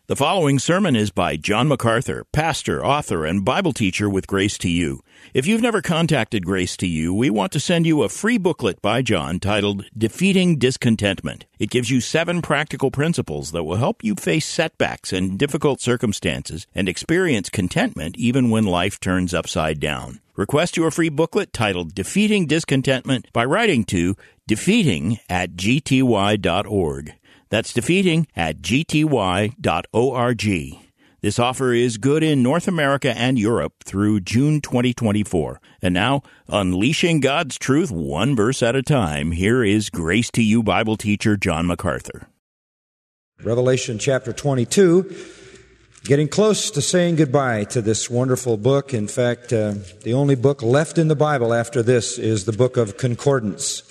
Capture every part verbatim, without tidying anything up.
The following sermon is by John MacArthur, pastor, author, and Bible teacher with Grace to You. If you've never contacted Grace to You, we want to send you a free booklet by John titled Defeating Discontentment. It gives you seven practical principles that will help you face setbacks and difficult circumstances and experience contentment even when life turns upside down. Request your free booklet titled Defeating Discontentment by writing to defeating at g t y dot org. That's defeating at g t y dot org. This offer is good in North America and Europe through June twenty twenty-four. And now, unleashing God's truth one verse at a time, here is Grace to You Bible teacher John MacArthur. Revelation chapter twenty-two, getting close to saying goodbye to this wonderful book. In fact, uh, the only book left in the Bible after this is the book of Concordance.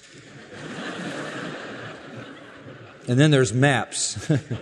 And then there's maps.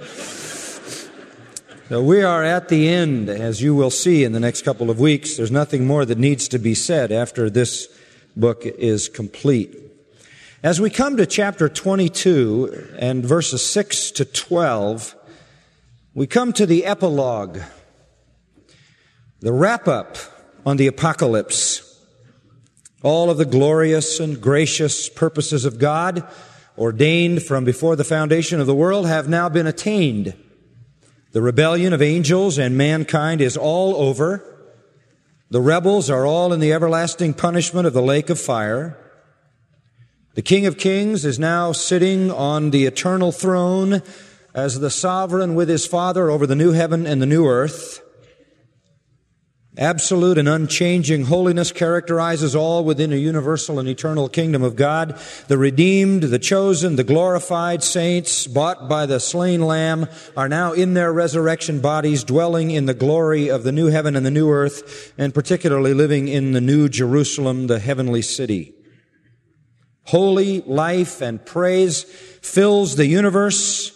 So we are at the end, as you will see in the next couple of weeks. There's nothing more that needs to be said after this book is complete. As we come to chapter twenty-two and verses six to twelve, we come to the epilogue, the wrap-up on the apocalypse. All of the glorious and gracious purposes of God, ordained from before the foundation of the world, have now been attained. The rebellion of angels and mankind is all over. The rebels are all in the everlasting punishment of the lake of fire. The King of Kings is now sitting on the eternal throne as the sovereign with his Father over the new heaven and the new earth. Absolute and unchanging holiness characterizes all within a universal and eternal kingdom of God. The redeemed, the chosen, the glorified saints, bought by the slain Lamb, are now in their resurrection bodies, dwelling in the glory of the new heaven and the new earth, and particularly living in the new Jerusalem, the heavenly city. Holy life and praise fills the universe.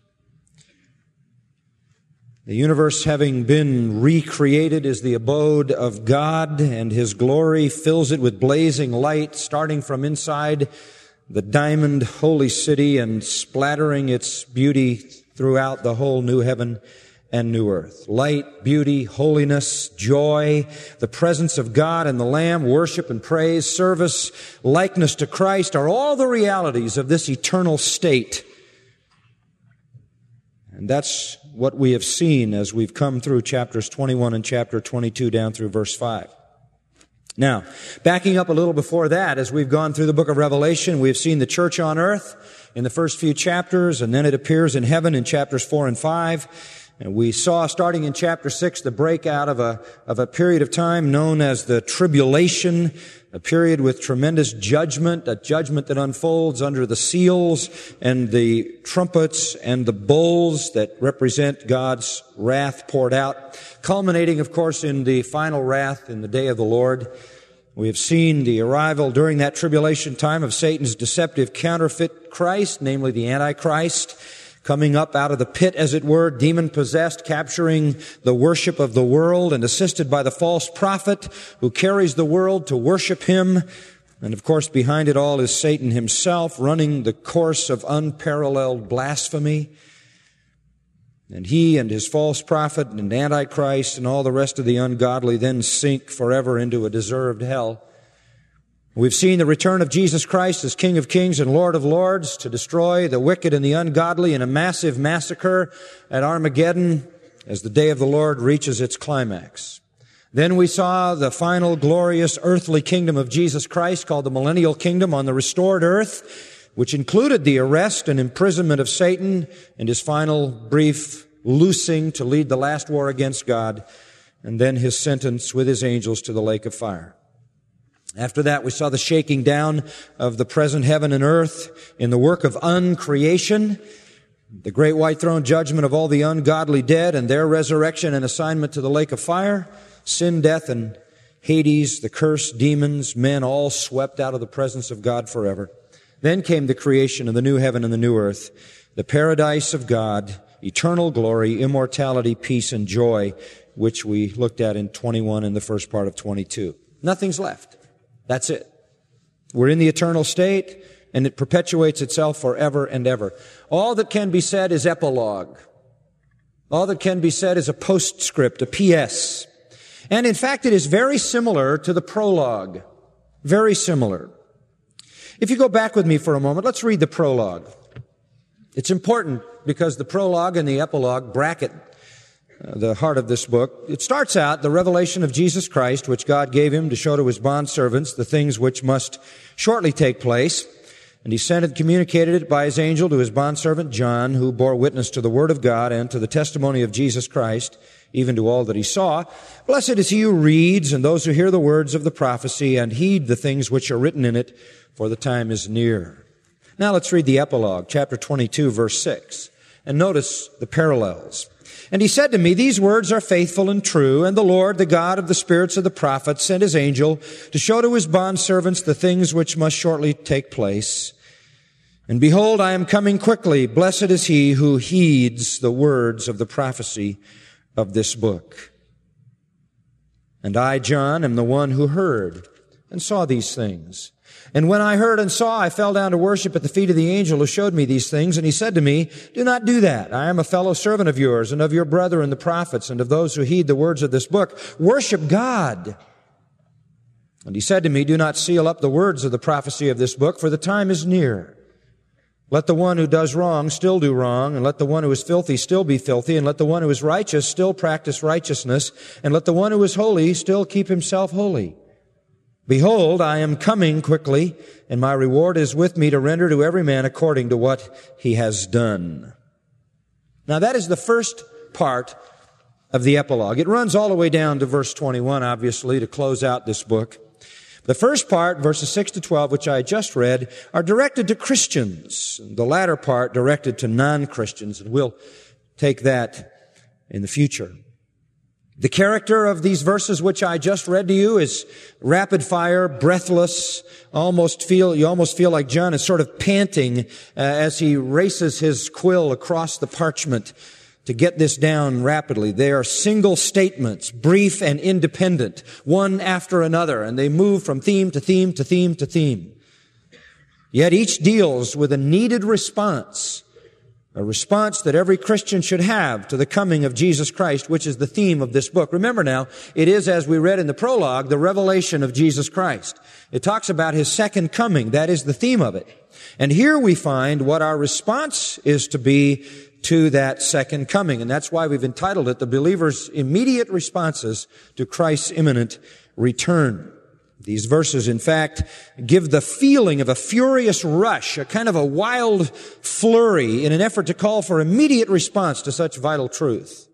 The universe, having been recreated, is the abode of God, and His glory fills it with blazing light, starting from inside the diamond holy city and splattering its beauty throughout the whole new heaven and new earth. Light, beauty, holiness, joy, the presence of God and the Lamb, worship and praise, service, likeness to Christ are all the realities of this eternal state. And that's what we have seen as we've come through chapters twenty-one and chapter twenty-two down through verse five. Now, backing up a little before that, as we've gone through the book of Revelation, we've seen the church on earth in the first few chapters, and then it appears in heaven in chapters four and five. And we saw, starting in chapter six, the breakout of a, of a period of time known as the tribulation, a period with tremendous judgment, a judgment that unfolds under the seals and the trumpets and the bowls that represent God's wrath poured out, culminating, of course, in the final wrath in the day of the Lord. We have seen the arrival during that tribulation time of Satan's deceptive counterfeit Christ, namely the Antichrist, coming up out of the pit, as it were, demon-possessed, capturing the worship of the world, and assisted by the false prophet who carries the world to worship him. And of course, behind it all is Satan himself, running the course of unparalleled blasphemy. And he and his false prophet and Antichrist and all the rest of the ungodly then sink forever into a deserved hell. We've seen the return of Jesus Christ as King of Kings and Lord of Lords to destroy the wicked and the ungodly in a massive massacre at Armageddon as the day of the Lord reaches its climax. Then we saw the final glorious earthly kingdom of Jesus Christ called the Millennial Kingdom on the restored earth, which included the arrest and imprisonment of Satan and his final brief loosing to lead the last war against God, and then his sentence with his angels to the lake of fire. After that, we saw the shaking down of the present heaven and earth in the work of uncreation, the great white throne judgment of all the ungodly dead and their resurrection and assignment to the lake of fire, sin, death, and Hades, the cursed demons, men all swept out of the presence of God forever. Then came the creation of the new heaven and the new earth, the paradise of God, eternal glory, immortality, peace, and joy, which we looked at in twenty-one and the first part of twenty-two. Nothing's left. That's it. We're in the eternal state, and it perpetuates itself forever and ever. All that can be said is epilogue. All that can be said is a postscript, a P S. And in fact, it is very similar to the prologue. Very similar. If you go back with me for a moment, let's read the prologue. It's important because the prologue and the epilogue bracket uh, the heart of this book. It starts out, the revelation of Jesus Christ, which God gave him to show to his bondservants the things which must shortly take place. And he sent and communicated it by his angel to his bondservant John, who bore witness to the word of God and to the testimony of Jesus Christ, even to all that he saw. Blessed is he who reads and those who hear the words of the prophecy and heed the things which are written in it, for the time is near. Now let's read the epilogue, chapter twenty-two, verse six, and notice the parallels. And he said to me, these words are faithful and true, and the Lord, the God of the spirits of the prophets, sent his angel to show to his bondservants the things which must shortly take place. And behold, I am coming quickly. Blessed is he who heeds the words of the prophecy of this book. And I, John, am the one who heard and saw these things. And when I heard and saw, I fell down to worship at the feet of the angel who showed me these things. And he said to me, do not do that. I am a fellow servant of yours and of your brethren the prophets and of those who heed the words of this book. Worship God. And he said to me, do not seal up the words of the prophecy of this book, for the time is near. Let the one who does wrong still do wrong, and let the one who is filthy still be filthy, and let the one who is righteous still practice righteousness, and let the one who is holy still keep himself holy. Behold, I am coming quickly, and my reward is with me to render to every man according to what he has done. Now that is the first part of the epilogue. It runs all the way down to verse twenty-one, obviously, to close out this book. The first part, verses six to twelve, which I just read, are directed to Christians. The latter part directed to non-Christians, and we'll take that in the future. The character of these verses which I just read to you is rapid fire, breathless, almost feel, you almost feel like John is sort of panting uh, as he races his quill across the parchment to get this down rapidly. They are single statements, brief and independent, one after another, and they move from theme to theme to theme to theme. Yet each deals with a needed response, a response that every Christian should have to the coming of Jesus Christ, which is the theme of this book. Remember now, it is, as we read in the prologue, the revelation of Jesus Christ. It talks about his second coming. That is the theme of it. And here we find what our response is to be to that second coming. And that's why we've entitled it, The Believer's Immediate Responses to Christ's Imminent Return. These verses, in fact, give the feeling of a furious rush, a kind of a wild flurry in an effort to call for immediate response to such vital truth.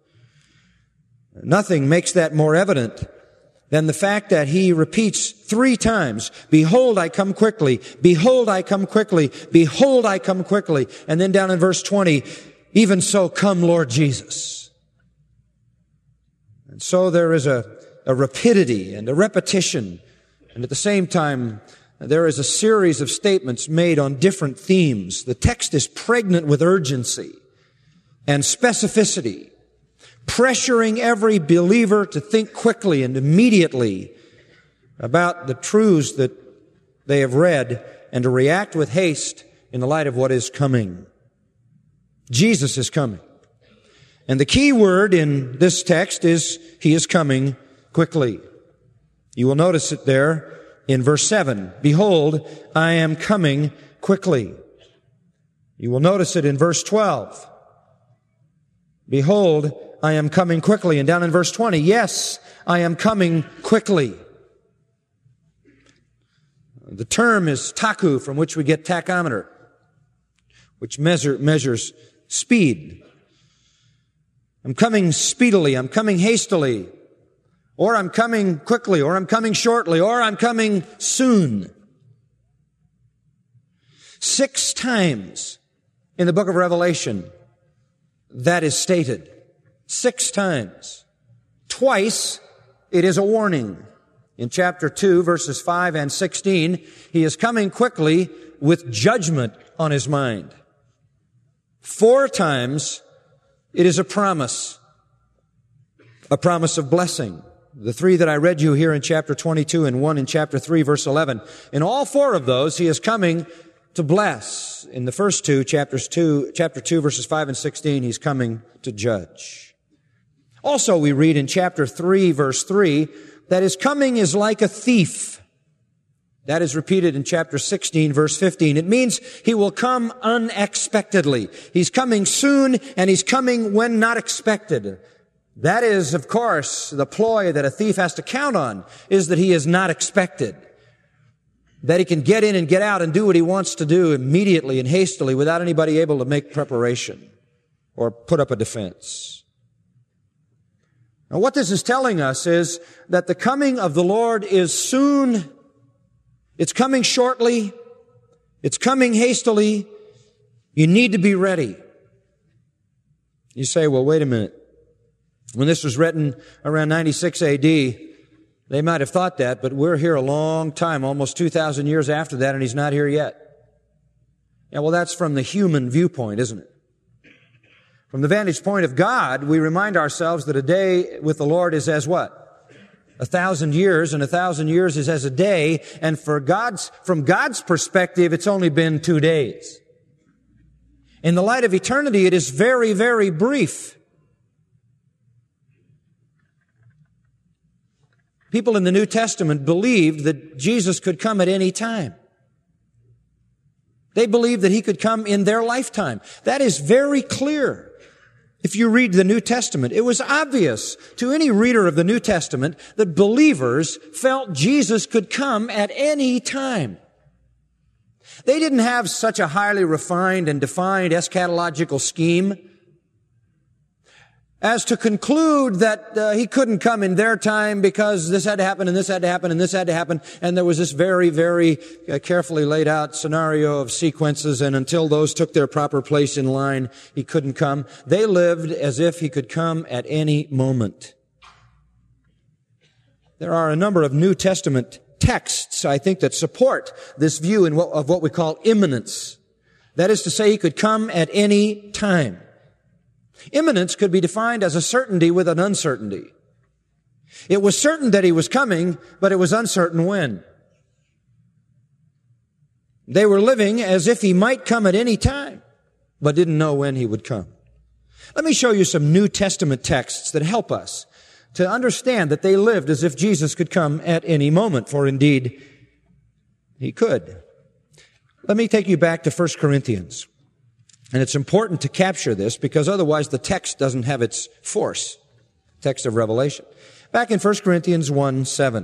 Nothing makes that more evident than the fact that he repeats three times, behold, I come quickly, behold, I come quickly, behold, I come quickly. And then down in verse twenty, even so come, Lord Jesus. And so there is a, a rapidity and a repetition. And at the same time, there is a series of statements made on different themes. The text is pregnant with urgency and specificity, pressuring every believer to think quickly and immediately about the truths that they have read and to react with haste in the light of what is coming. Jesus is coming. And the key word in this text is, he is coming quickly. You will notice it there in verse seven. Behold, I am coming quickly. You will notice it in verse twelve. Behold, I am coming quickly. And down in verse twenty, yes, I am coming quickly. The term is taku, from which we get tachometer, which measure, measures speed. I'm coming speedily. I'm coming hastily. Or I'm coming quickly, or I'm coming shortly, or I'm coming soon. Six times in the book of Revelation, that is stated. Six times. Twice, it is a warning. In chapter two, verses five and sixteen, he is coming quickly with judgment on his mind. Four times, it is a promise. A promise of blessing. The three that I read you here in chapter twenty-two and one in chapter three, verse eleven. In all four of those, he is coming to bless. In the first two, chapters two, chapter two, verses five and sixteen, he's coming to judge. Also, we read in chapter three, verse three, that his coming is like a thief. That is repeated in chapter sixteen, verse fifteen. It means he will come unexpectedly. He's coming soon, and he's coming when not expected. That is, of course, the ploy that a thief has to count on, is that he is not expected. That he can get in and get out and do what he wants to do immediately and hastily without anybody able to make preparation or put up a defense. Now, what this is telling us is that the coming of the Lord is soon. It's coming shortly. It's coming hastily. You need to be ready. You say, well, wait a minute. When this was written around ninety-six A D, they might have thought that, but we're here a long time, almost two thousand years after that, and he's not here yet. Yeah, well, that's from the human viewpoint, isn't it? From the vantage point of God, we remind ourselves that a day with the Lord is as what? A thousand years, and a thousand years is as a day, and for God's, from God's perspective, it's only been two days. In the light of eternity, it is very, very brief. People in the New Testament believed that Jesus could come at any time. They believed that he could come in their lifetime. That is very clear. If you read the New Testament, it was obvious to any reader of the New Testament that believers felt Jesus could come at any time. They didn't have such a highly refined and defined eschatological scheme as to conclude that uh, he couldn't come in their time because this had to happen and this had to happen and this had to happen, and there was this very, very uh, carefully laid out scenario of sequences, and until those took their proper place in line, he couldn't come. They lived as if he could come at any moment. There are a number of New Testament texts, I think, that support this view in what, of what we call imminence. That is to say, he could come at any time. Imminence could be defined as a certainty with an uncertainty. It was certain that he was coming, but it was uncertain when. They were living as if he might come at any time, but didn't know when he would come. Let me show you some New Testament texts that help us to understand that they lived as if Jesus could come at any moment, for indeed, he could. Let me take you back to First Corinthians. And it's important to capture this because otherwise the text doesn't have its force. Text of Revelation. Back in First Corinthians one seven.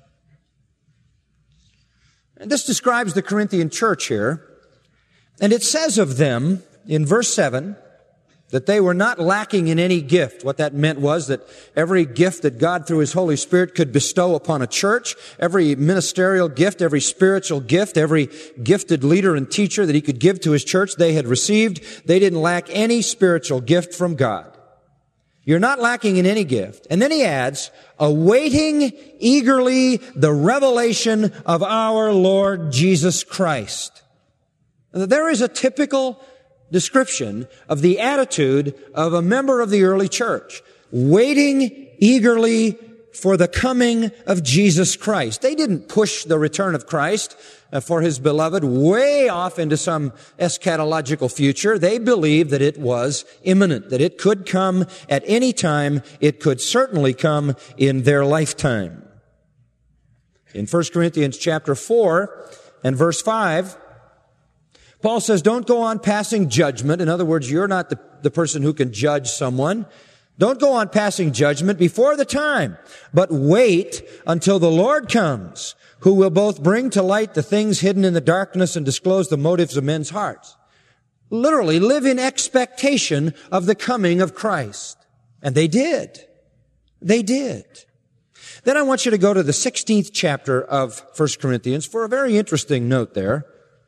And this describes the Corinthian church here. And it says of them in verse seven that they were not lacking in any gift. What that meant was that every gift that God through His Holy Spirit could bestow upon a church, every ministerial gift, every spiritual gift, every gifted leader and teacher that He could give to His church, they had received. They didn't lack any spiritual gift from God. You're not lacking in any gift. And then he adds, awaiting eagerly the revelation of our Lord Jesus Christ. There is a typical description of the attitude of a member of the early church, waiting eagerly for the coming of Jesus Christ. They didn't push the return of Christ uh, for His beloved way off into some eschatological future. They believed that it was imminent, that it could come at any time. It could certainly come in their lifetime. In First Corinthians chapter four and verse five, Paul says, don't go on passing judgment. In other words, you're not the, the person who can judge someone. Don't go on passing judgment before the time, but wait until the Lord comes, who will both bring to light the things hidden in the darkness and disclose the motives of men's hearts. Literally, live in expectation of the coming of Christ. And they did. They did. Then I want you to go to the sixteenth chapter of First Corinthians for a very interesting note there.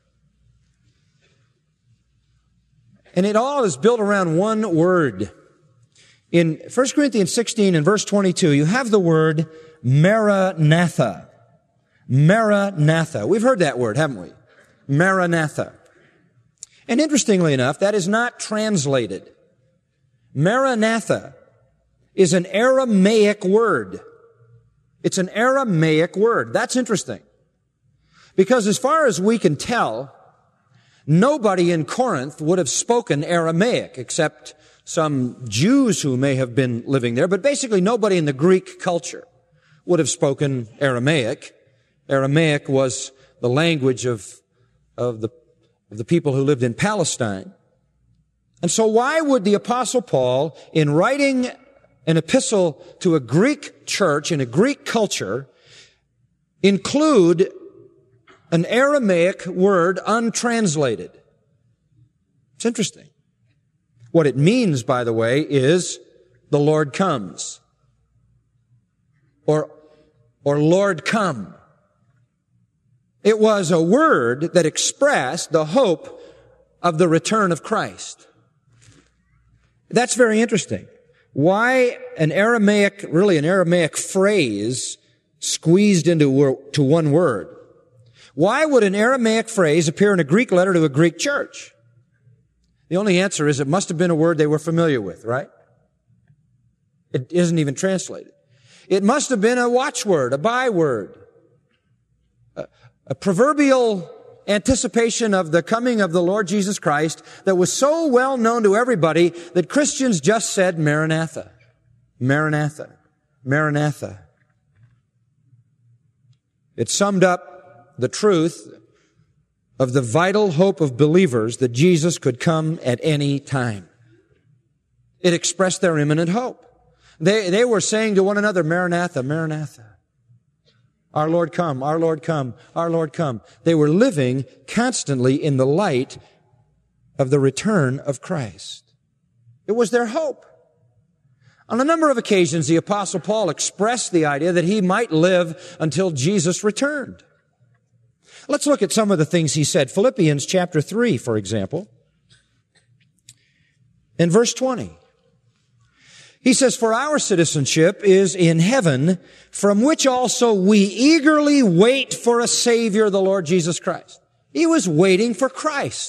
And it all is built around one word. In First Corinthians sixteen and verse twenty-two, you have the word Maranatha. Maranatha. We've heard that word, haven't we? Maranatha. And interestingly enough, that is not translated. Maranatha is an Aramaic word. It's an Aramaic word. That's interesting. Because as far as we can tell, Nobody in Corinth would have spoken Aramaic except some Jews who may have been living there, but basically nobody in the Greek culture would have spoken Aramaic. Aramaic was the language of, of the, of the people who lived in Palestine. And so why would the Apostle Paul, in writing an epistle to a Greek church in a Greek culture, include an Aramaic word untranslated? It's interesting. What it means, by the way, is the Lord comes. Or, or Lord come. It was a word that expressed the hope of the return of Christ. That's very interesting. Why an Aramaic, really an Aramaic phrase squeezed into to one word? Why would an Aramaic phrase appear in a Greek letter to a Greek church? The only answer is it must have been a word they were familiar with, right? It isn't even translated. It must have been a watchword, a byword, a, a proverbial anticipation of the coming of the Lord Jesus Christ that was so well known to everybody that Christians just said, Maranatha, Maranatha, Maranatha. It summed up the truth of the vital hope of believers that Jesus could come at any time. It expressed their imminent hope. They, they were saying to one another, Maranatha, Maranatha. Our Lord come, our Lord come, our Lord come. They were living constantly in the light of the return of Christ. It was their hope. On a number of occasions, the Apostle Paul expressed the idea that he might live until Jesus returned. Let's look at some of the things he said. Philippians chapter three, for example. In verse twenty. He says, for our citizenship is in heaven, from which also we eagerly wait for a Savior, the Lord Jesus Christ. He was waiting for Christ.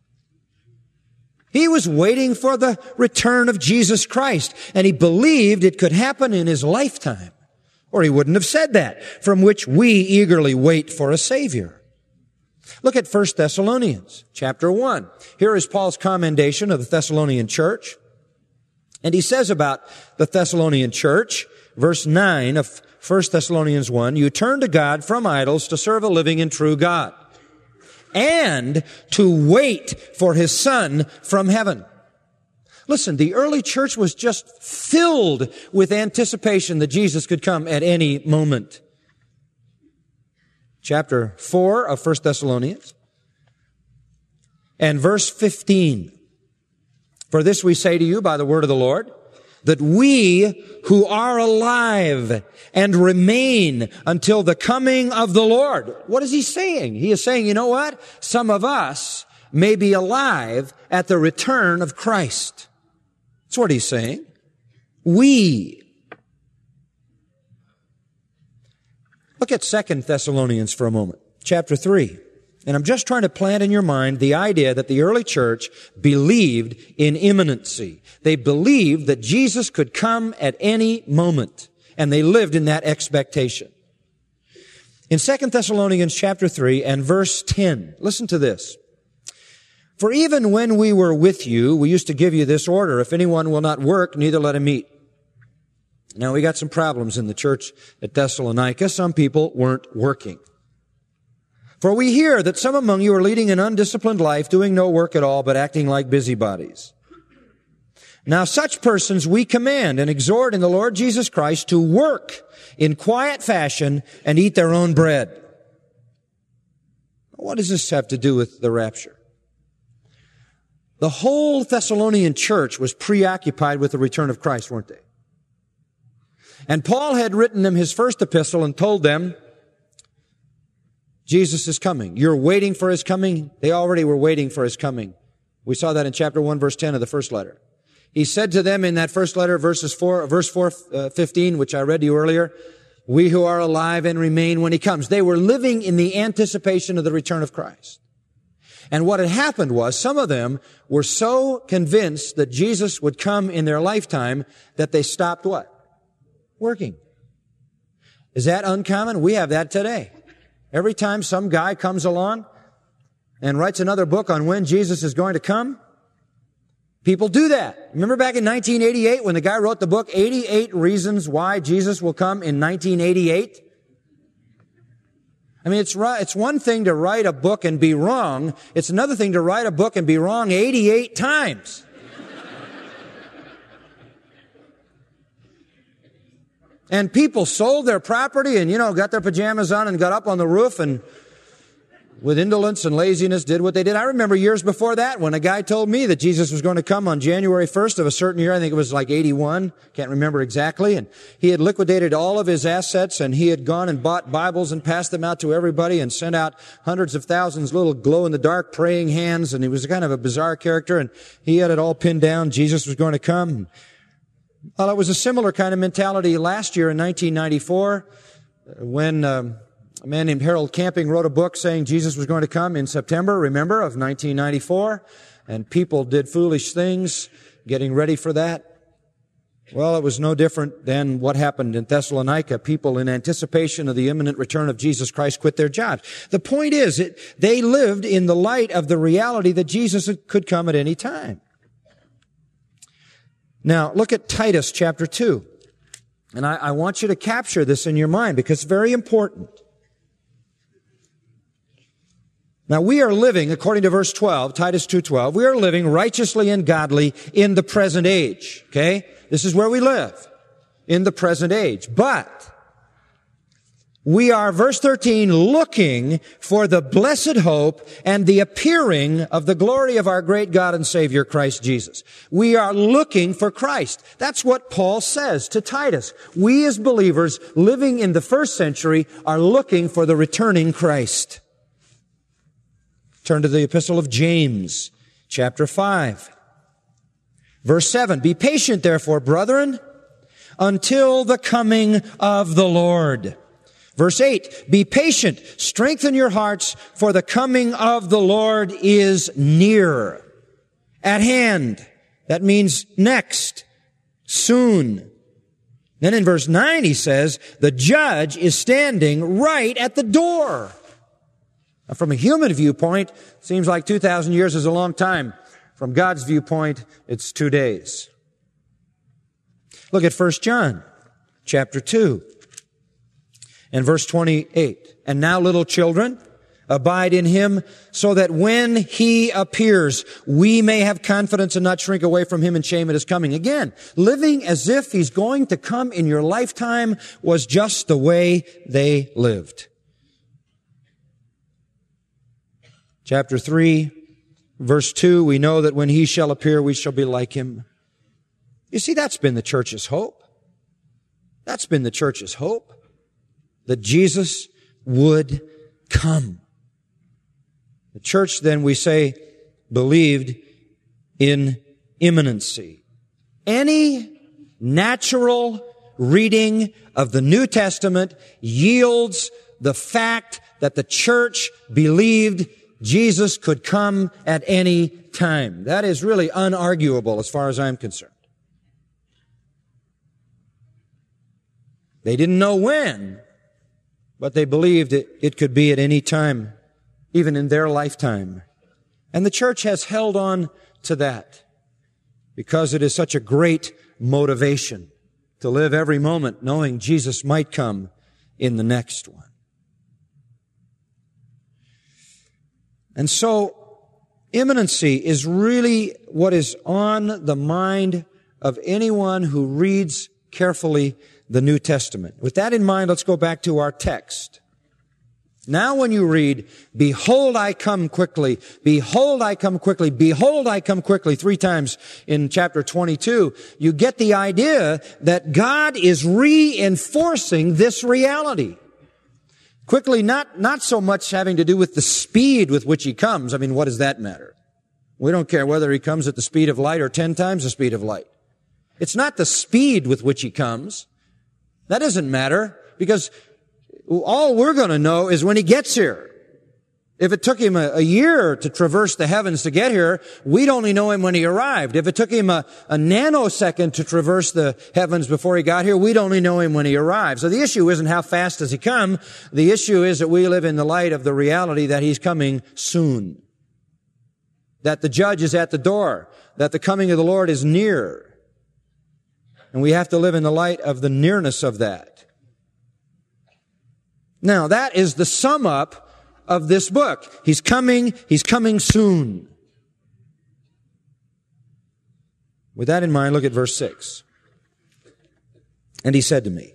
He was waiting for the return of Jesus Christ, and he believed it could happen in his lifetime, or he wouldn't have said that, from which we eagerly wait for a Savior. Look at First Thessalonians chapter one. Here is Paul's commendation of the Thessalonian church. And he says about the Thessalonian church, verse nine of First Thessalonians one, you turn to God from idols to serve a living and true God, and to wait for his Son from heaven. Listen, the early church was just filled with anticipation that Jesus could come at any moment. Chapter four of First Thessalonians and verse fifteen. For this we say to you by the word of the Lord, that we who are alive and remain until the coming of the Lord. What is he saying? He is saying, you know what? Some of us may be alive at the return of Christ. That's what he's saying. We. Look at Second Thessalonians for a moment, chapter three. And I'm just trying to plant in your mind the idea that the early church believed in imminency. They believed that Jesus could come at any moment, and they lived in that expectation. In Second Thessalonians chapter three and verse ten, listen to this. For even when we were with you, we used to give you this order, if anyone will not work, neither let him eat. Now, we got some problems in the church at Thessalonica. Some people weren't working. For we hear that some among you are leading an undisciplined life, doing no work at all, but acting like busybodies. Now such persons we command and exhort in the Lord Jesus Christ to work in quiet fashion and eat their own bread. What does this have to do with the rapture? The whole Thessalonian church was preoccupied with the return of Christ, weren't they? And Paul had written them his first epistle and told them, Jesus is coming. You're waiting for his coming. They already were waiting for his coming. We saw that in chapter one, verse ten of the first letter. He said to them in that first letter, verses four, verse four, uh, fifteen, which I read to you earlier, we who are alive and remain when he comes. They were living in the anticipation of the return of Christ. And what had happened was some of them were so convinced that Jesus would come in their lifetime that they stopped what? Working. Is that uncommon? We have that today. Every time some guy comes along, and writes another book on when Jesus is going to come? People do that. Remember back in nineteen eighty-eight when the guy wrote the book, eighty-eight Reasons Why Jesus Will Come in nineteen eighty-eight? I mean, it's right, it's one thing to write a book and be wrong. It's another thing to write a book and be wrong eighty-eight times. And people sold their property and, you know, got their pajamas on and got up on the roof and with indolence and laziness did what they did. I remember years before that when a guy told me that Jesus was going to come on January first of a certain year. I think it was like eighty-one. Can't remember exactly. And he had liquidated all of his assets and he had gone and bought Bibles and passed them out to everybody and sent out hundreds of thousands little glow-in-the-dark praying hands. And he was kind of a bizarre character and he had it all pinned down. Jesus was going to come. Well, it was a similar kind of mentality last year in nineteen ninety-four when um, a man named Harold Camping wrote a book saying Jesus was going to come in September, remember, of nineteen ninety-four. And people did foolish things getting ready for that. Well, it was no different than what happened in Thessalonica. People in anticipation of the imminent return of Jesus Christ quit their jobs. The point is, it, they lived in the light of the reality that Jesus could come at any time. Now, look at Titus chapter two. And I, I want you to capture this in your mind because it's very important. Now, we are living, according to verse twelve, Titus two twelve, we are living righteously and godly in the present age. Okay? This is where we live. In the present age. But we are, verse thirteen, looking for the blessed hope and the appearing of the glory of our great God and Savior, Christ Jesus. We are looking for Christ. That's what Paul says to Titus. We as believers living in the first century are looking for the returning Christ. Turn to the epistle of James, chapter five. Verse seven, be patient, therefore, brethren, until the coming of the Lord. Verse eight, be patient, strengthen your hearts, for the coming of the Lord is near, at hand. That means next, soon. Then in verse nine he says, the judge is standing right at the door. Now, from a human viewpoint, it seems like two thousand years is a long time. From God's viewpoint, it's two days. Look at First John, chapter two. And verse twenty-eight, and now little children, abide in him so that when he appears, we may have confidence and not shrink away from him in shame at his coming. Again, living as if he's going to come in your lifetime was just the way they lived. Chapter three, verse two, we know that when he shall appear, we shall be like him. You see, that's been the church's hope. That's been the church's hope. That Jesus would come. The church, then, we say, believed in imminency. Any natural reading of the New Testament yields the fact that the church believed Jesus could come at any time. That is really unarguable as far as I'm concerned. They didn't know when, but they believed it, it could be at any time, even in their lifetime. And the church has held on to that because it is such a great motivation to live every moment knowing Jesus might come in the next one. And so, imminency is really what is on the mind of anyone who reads carefully the New Testament. With that in mind, let's go back to our text. Now when you read, behold, I come quickly, behold, I come quickly, behold, I come quickly, three times in chapter twenty-two, you get the idea that God is reinforcing this reality. Quickly, not, not so much having to do with the speed with which he comes. I mean, what does that matter? We don't care whether he comes at the speed of light or ten times the speed of light. It's not the speed with which he comes. That doesn't matter because all we're going to know is when he gets here. If it took him a, a year to traverse the heavens to get here, we'd only know him when he arrived. If it took him a, a nanosecond to traverse the heavens before he got here, we'd only know him when he arrived. So the issue isn't how fast does he come. The issue is that we live in the light of the reality that he's coming soon. that the judge is at the door, that the coming of the Lord is near. And we have to live in the light of the nearness of that. Now, that is the sum up of this book. He's coming, He's coming soon. With that in mind, look at verse six. And he said to me,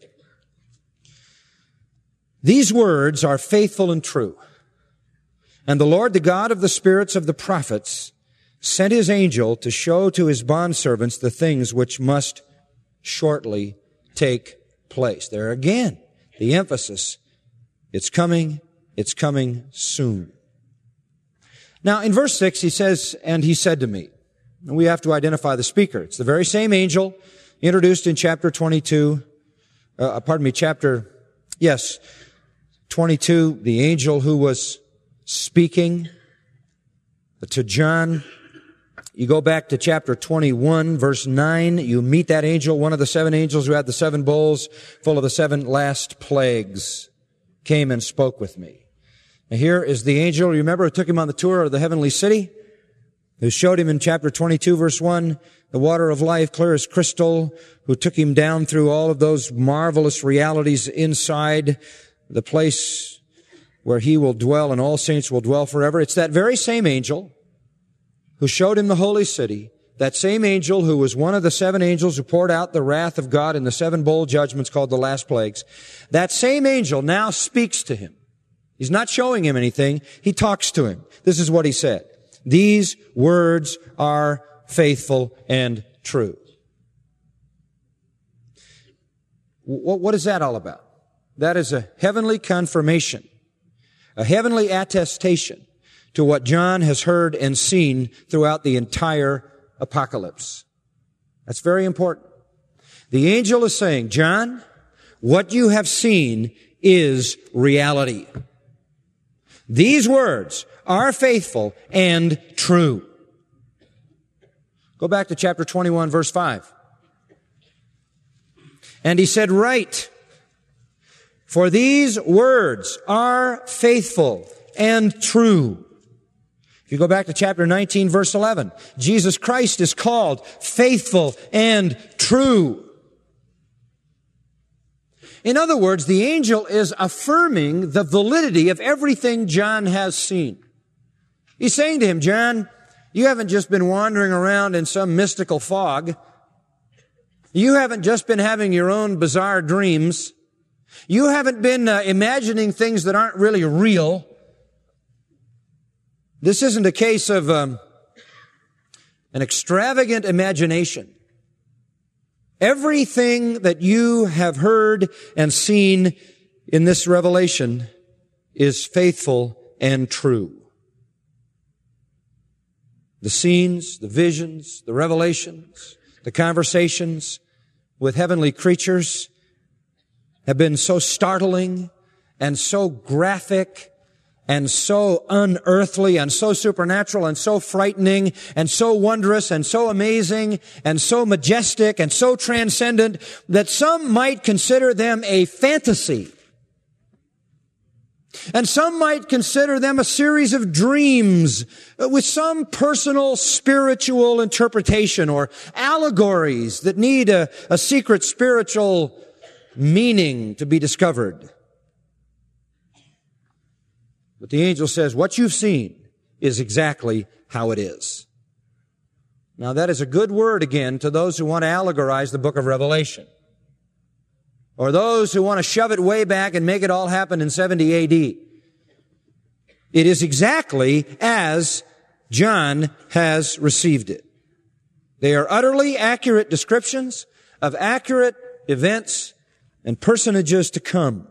these words are faithful and true. And the Lord, the God of the spirits of the prophets, sent His angel to show to His bondservants the things which must shortly take place. There again, the emphasis. It's coming, it's coming soon. Now, in verse six, he says, and he said to me, and we have to identify the speaker. It's the very same angel introduced in chapter twenty-two, uh, pardon me, chapter, yes, twenty-two, the angel who was speaking to John. You go back to chapter twenty-one, verse nine, you meet that angel, one of the seven angels who had the seven bowls full of the seven last plagues, came and spoke with me. Now here is the angel, remember, who took him on the tour of the heavenly city, who showed him in chapter twenty-two, verse one, the water of life, clear as crystal, who took him down through all of those marvelous realities inside the place where He will dwell and all saints will dwell forever. It's that very same angel who showed him the holy city, that same angel who was one of the seven angels who poured out the wrath of God in the seven bowl judgments called the last plagues. That same angel now speaks to him. He's not showing him anything. He talks to him. This is what he said. These words are faithful and true. What is that all about? That is a heavenly confirmation, a heavenly attestation to what John has heard and seen throughout the entire apocalypse. That's very important. The angel is saying, John, what you have seen is reality. These words are faithful and true. Go back to chapter twenty-one, verse five. And he said, write, for these words are faithful and true. If you go back to chapter nineteen, verse eleven, Jesus Christ is called faithful and true. In other words, the angel is affirming the validity of everything John has seen. He's saying to him, John, you haven't just been wandering around in some mystical fog. You haven't just been having your own bizarre dreams. You haven't been uh, imagining things that aren't really real. This isn't a case of um, an extravagant imagination. Everything that you have heard and seen in this revelation is faithful and true. The scenes, the visions, the revelations, the conversations with heavenly creatures have been so startling and so graphic and so unearthly and so supernatural and so frightening and so wondrous and so amazing and so majestic and so transcendent that some might consider them a fantasy. And some might consider them a series of dreams with some personal spiritual interpretation or allegories that need a, a secret spiritual meaning to be discovered. But the angel says, what you've seen is exactly how it is. Now that is a good word again to those who want to allegorize the book of Revelation, or those who want to shove it way back and make it all happen in seventy A D. It is exactly as John has received it. They are utterly accurate descriptions of accurate events and personages to come.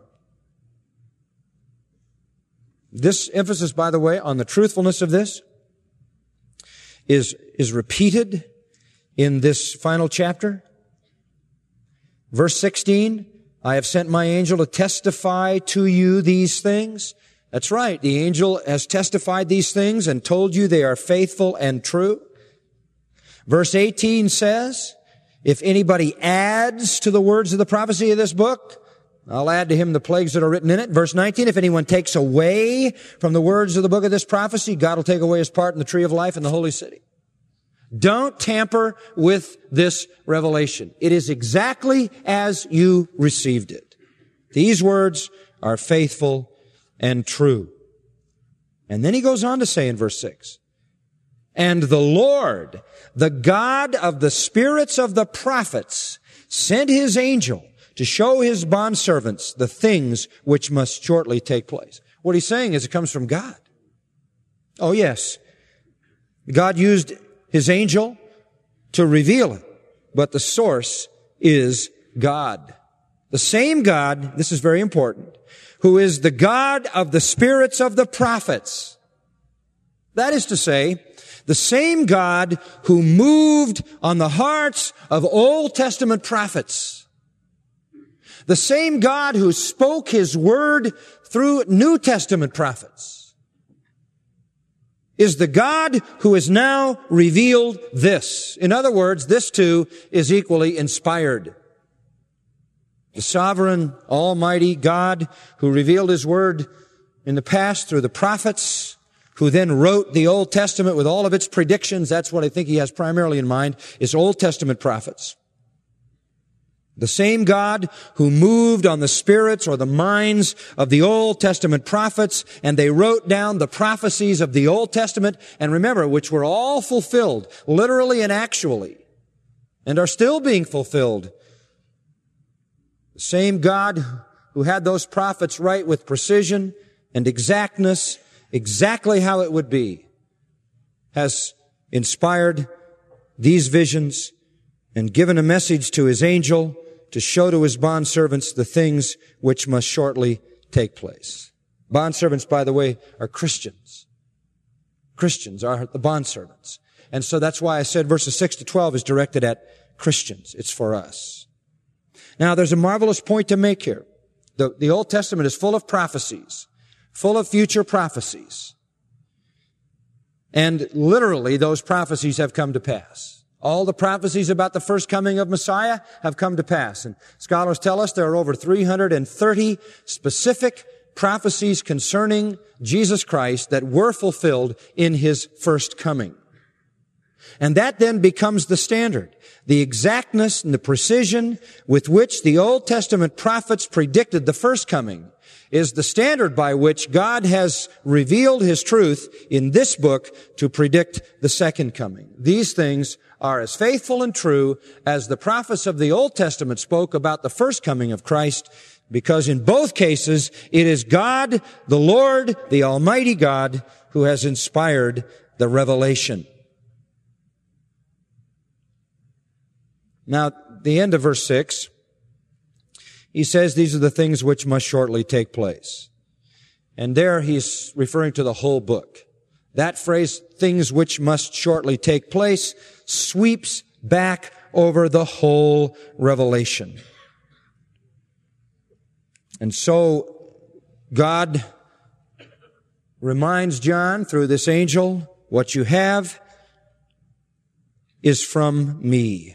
This emphasis, by the way, on the truthfulness of this is, is repeated in this final chapter. Verse sixteen, I have sent my angel to testify to you these things. That's right. The angel has testified these things and told you they are faithful and true. Verse eighteen says, if anybody adds to the words of the prophecy of this book, I'll add to him the plagues that are written in it. Verse nineteen, if anyone takes away from the words of the book of this prophecy, God will take away his part in the tree of life in the holy city. Don't tamper with this revelation. It is exactly as you received it. These words are faithful and true. And then he goes on to say in verse six, and the Lord, the God of the spirits of the prophets, sent his angel to show his bondservants the things which must shortly take place. What he's saying is it comes from God. Oh yes, God used his angel to reveal it, but the source is God. The same God, this is very important, who is the God of the spirits of the prophets. That is to say, the same God who moved on the hearts of Old Testament prophets. The same God who spoke his word through New Testament prophets is the God who has now revealed this. In other words, this too is equally inspired. The sovereign, almighty God who revealed his word in the past through the prophets, who then wrote the Old Testament with all of its predictions. That's what I think he has primarily in mind, is Old Testament prophets. The same God who moved on the spirits or the minds of the Old Testament prophets, and they wrote down the prophecies of the Old Testament, and remember, which were all fulfilled, literally and actually, and are still being fulfilled. The same God who had those prophets write with precision and exactness exactly how it would be, has inspired these visions and given a message to his angel to show to his bondservants the things which must shortly take place. Bondservants, by the way, are Christians. Christians are the bondservants. And so that's why I said verses six to twelve is directed at Christians. It's for us. Now, there's a marvelous point to make here. The, the Old Testament is full of prophecies, full of future prophecies. And literally, those prophecies have come to pass. All the prophecies about the first coming of Messiah have come to pass. And scholars tell us there are over three hundred thirty specific prophecies concerning Jesus Christ that were fulfilled in his first coming. And that then becomes the standard. The exactness and the precision with which the Old Testament prophets predicted the first coming is the standard by which God has revealed his truth in this book to predict the second coming. These things are as faithful and true as the prophets of the Old Testament spoke about the first coming of Christ, because in both cases it is God, the Lord, the Almighty God, who has inspired the revelation. Now, the end of verse six, he says these are the things which must shortly take place. And there he's referring to the whole book. That phrase, things which must shortly take place, sweeps back over the whole revelation. And so God reminds John through this angel, what you have is from me.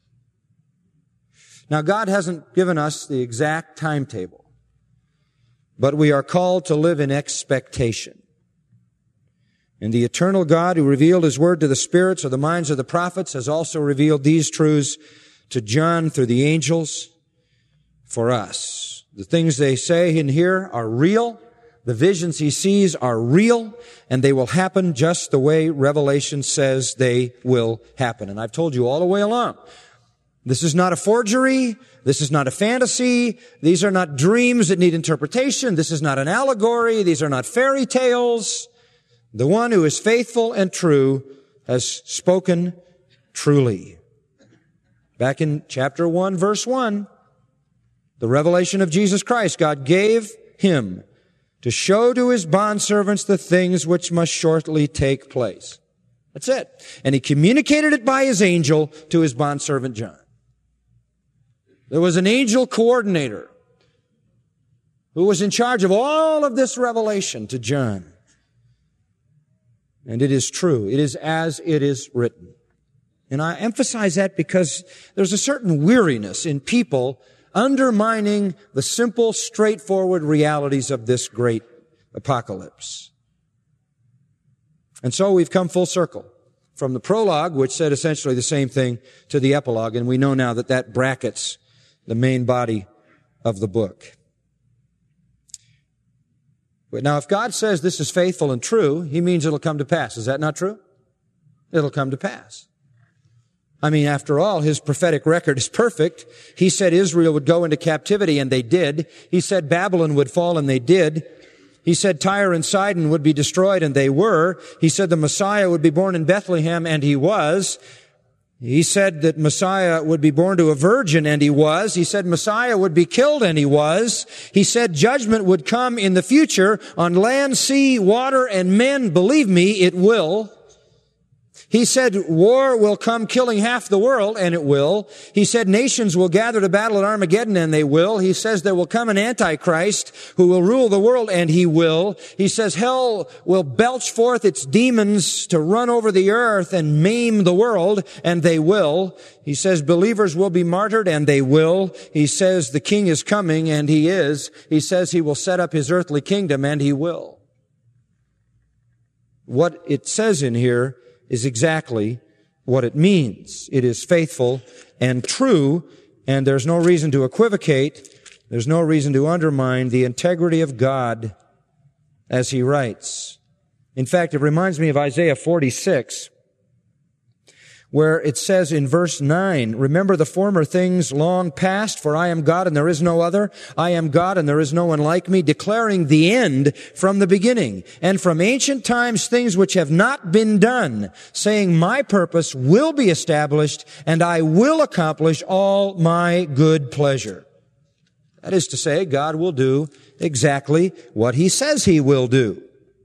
Now, God hasn't given us the exact timetable, but we are called to live in expectation. And the eternal God who revealed his word to the spirits or the minds of the prophets has also revealed these truths to John through the angels for us. The things they say in here are real. The visions he sees are real, and they will happen just the way Revelation says they will happen. And I've told you all the way along, this is not a forgery. This is not a fantasy. These are not dreams that need interpretation. This is not an allegory. These are not fairy tales. The one who is faithful and true has spoken truly. Back in chapter one, verse one, the revelation of Jesus Christ, God gave him to show to his bondservants the things which must shortly take place. That's it. And he communicated it by his angel to his bondservant John. There was an angel coordinator who was in charge of all of this revelation to John. And it is true. It is as it is written. And I emphasize that because there's a certain weariness in people undermining the simple, straightforward realities of this great apocalypse. And so we've come full circle from the prologue, which said essentially the same thing, to the epilogue, and we know now that that brackets the main body of the book. But now, if God says this is faithful and true, He means it'll come to pass. Is that not true? It'll come to pass. I mean, after all, His prophetic record is perfect. He said Israel would go into captivity, and they did. He said Babylon would fall, and they did. He said Tyre and Sidon would be destroyed, and they were. He said the Messiah would be born in Bethlehem, and He was. He said that Messiah would be born to a virgin, and He was. He said Messiah would be killed, and He was. He said judgment would come in the future on land, sea, water, and men. Believe me, it will. He said war will come killing half the world, and it will. He said nations will gather to battle at Armageddon, and they will. He says there will come an Antichrist who will rule the world, and he will. He says hell will belch forth its demons to run over the earth and maim the world, and they will. He says believers will be martyred, and they will. He says the King is coming, and He is. He says He will set up His earthly kingdom, and He will. What it says in here is exactly what it means. It is faithful and true, and there's no reason to equivocate. There's no reason to undermine the integrity of God as He writes. In fact, it reminds me of Isaiah forty-six, where it says in verse nine, remember the former things long past, for I am God and there is no other. I am God and there is no one like me, declaring the end from the beginning, and from ancient times things which have not been done, saying my purpose will be established and I will accomplish all my good pleasure. That is to say, God will do exactly what He says He will do.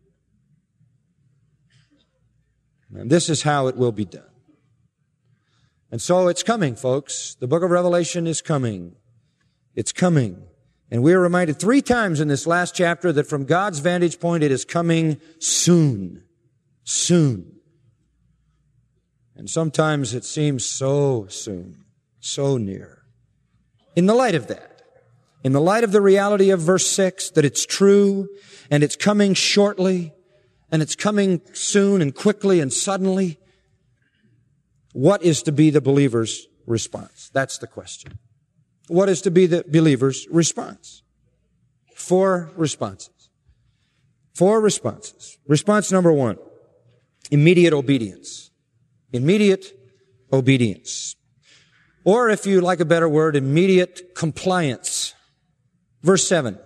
And this is how it will be done. And so it's coming, folks. The book of Revelation is coming. It's coming. And we are reminded three times in this last chapter that from God's vantage point, it is coming soon. Soon. And sometimes it seems so soon, so near. In the light of that, in the light of the reality of verse six, that it's true, and it's coming shortly, and it's coming soon and quickly and suddenly, what is to be the believer's response? That's the question. What is to be the believer's response? Four responses. Four responses. Response number one, immediate obedience. Immediate obedience. Or if you like a better word, immediate compliance. Verse seven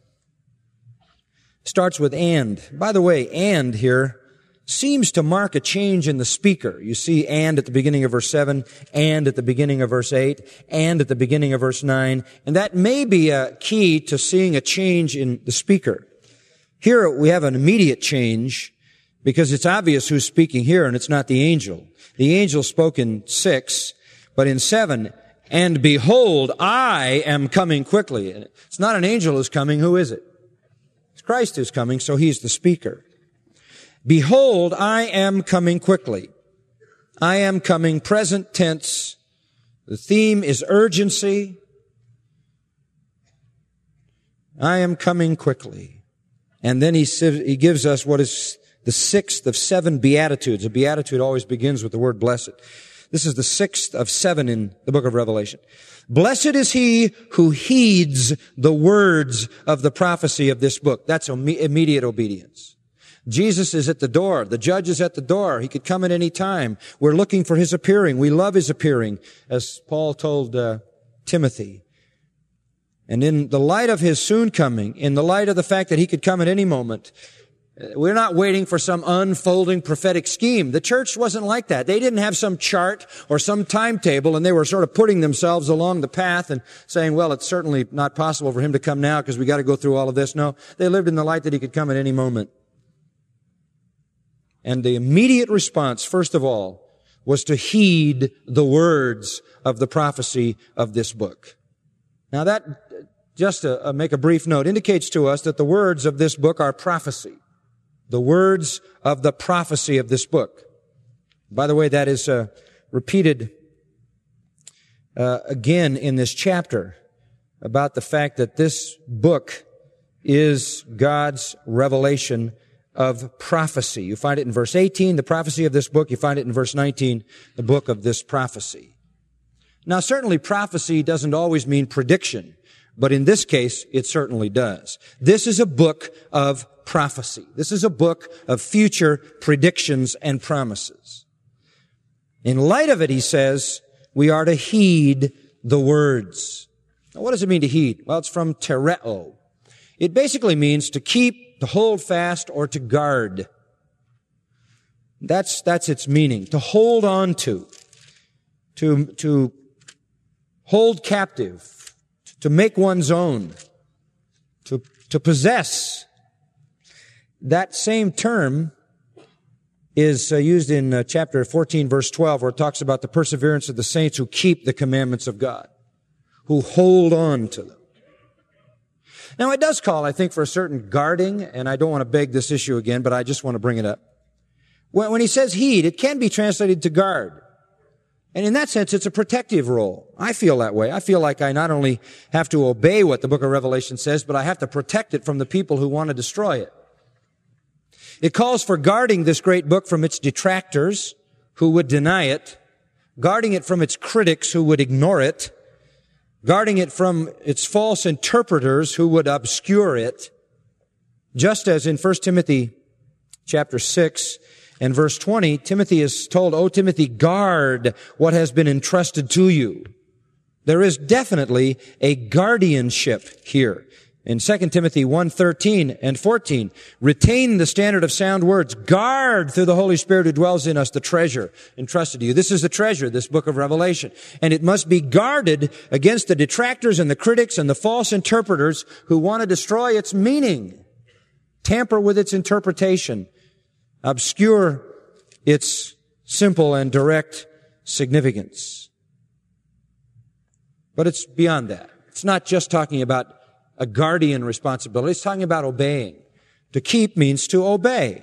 starts with and. By the way, and here seems to mark a change in the speaker. You see and at the beginning of verse seven, and at the beginning of verse eight, and at the beginning of verse nine. And that may be a key to seeing a change in the speaker. Here we have an immediate change because it's obvious who's speaking here, and it's not the angel. The angel spoke in six, but in seven, and behold, I am coming quickly. It's not an angel who's coming. Who is it? It's Christ who's coming, so He's the speaker. Behold, I am coming quickly. I am coming, present tense. The theme is urgency. I am coming quickly. And then he, he gives us what is the sixth of seven Beatitudes. A Beatitude always begins with the word blessed. This is the sixth of seven in the book of Revelation. Blessed is he who heeds the words of the prophecy of this book. That's immediate obedience. Jesus is at the door. The judge is at the door. He could come at any time. We're looking for His appearing. We love His appearing, as Paul told uh, Timothy. And in the light of His soon coming, in the light of the fact that He could come at any moment, we're not waiting for some unfolding prophetic scheme. The church wasn't like that. They didn't have some chart or some timetable, and they were sort of putting themselves along the path and saying, well, it's certainly not possible for Him to come now because we got to go through all of this. No, they lived in the light that He could come at any moment. And the immediate response, first of all, was to heed the words of the prophecy of this book. Now that, just to make a brief note, indicates to us that the words of this book are prophecy. The words of the prophecy of this book. By the way, that is uh, repeated uh, again in this chapter. about the fact that this book is God's revelation of prophecy. You find it in verse eighteen, the prophecy of this book. You find it in verse nineteen, the book of this prophecy. Now, certainly prophecy doesn't always mean prediction, but in this case, it certainly does. This is a book of prophecy. This is a book of future predictions and promises. In light of it, he says, we are to heed the words. Now, what does it mean to heed? Well, it's from tereo. It basically means to keep, to hold fast, or to guard. That's, that's its meaning. To hold on to. To, to hold captive. To make one's own. To, to possess. That same term is uh, used in uh, chapter fourteen, verse twelve, where it talks about the perseverance of the saints who keep the commandments of God, who hold on to them. Now, it does call, I think, for a certain guarding, and I don't want to beg this issue again, but I just want to bring it up. When, when he says heed, it can be translated to guard. And in that sense, it's a protective role. I feel that way. I feel like I not only have to obey what the book of Revelation says, but I have to protect it from the people who want to destroy it. It calls for guarding this great book from its detractors who would deny it, guarding it from its critics who would ignore it, guarding it from its false interpreters who would obscure it, just as in First Timothy chapter six and verse twenty, Timothy is told, "O Timothy, guard what has been entrusted to you." There is definitely a guardianship here. In Second Timothy one, thirteen and fourteen, retain the standard of sound words. Guard through the Holy Spirit who dwells in us the treasure entrusted to you. This is the treasure, this book of Revelation. And it must be guarded against the detractors and the critics and the false interpreters who want to destroy its meaning, tamper with its interpretation, obscure its simple and direct significance. But it's beyond that. It's not just talking about a guardian responsibility. It's talking about obeying. To keep means to obey.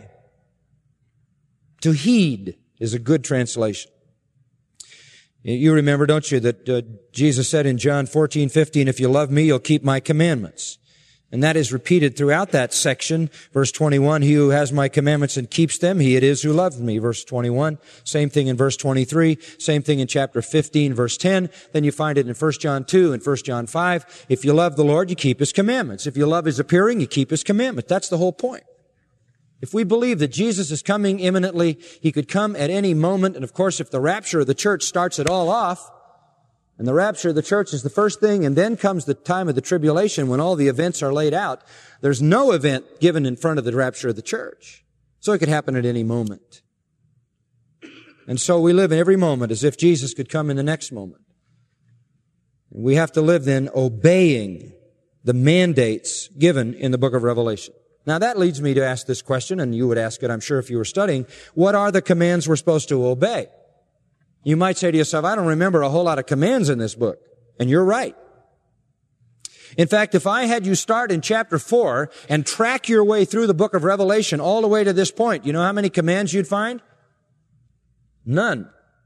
To heed is a good translation. You remember, don't you, that uh, Jesus said in John fourteen, fifteen, "If you love me, you'll keep my commandments." And that is repeated throughout that section. Verse twenty-one, "He who has my commandments and keeps them, he it is who loves me." Verse twenty-one. Same thing in verse twenty-three. Same thing in chapter fifteen, verse ten. Then you find it in First John two and First John five. If you love the Lord, you keep His commandments. If you love His appearing, you keep His commandments. That's the whole point. If we believe that Jesus is coming imminently, He could come at any moment. And of course, if the rapture of the church starts it all off, and the rapture of the church is the first thing, and then comes the time of the tribulation when all the events are laid out. There's no event given in front of the rapture of the church. So it could happen at any moment. And so we live in every moment as if Jesus could come in the next moment. And we have to live then obeying the mandates given in the book of Revelation. Now that leads me to ask this question, and you would ask it, I'm sure, if you were studying. What are the commands we're supposed to obey? You might say to yourself, I don't remember a whole lot of commands in this book. And you're right. In fact, if I had you start in chapter four and track your way through the book of Revelation all the way to this point, you know how many commands you'd find? None.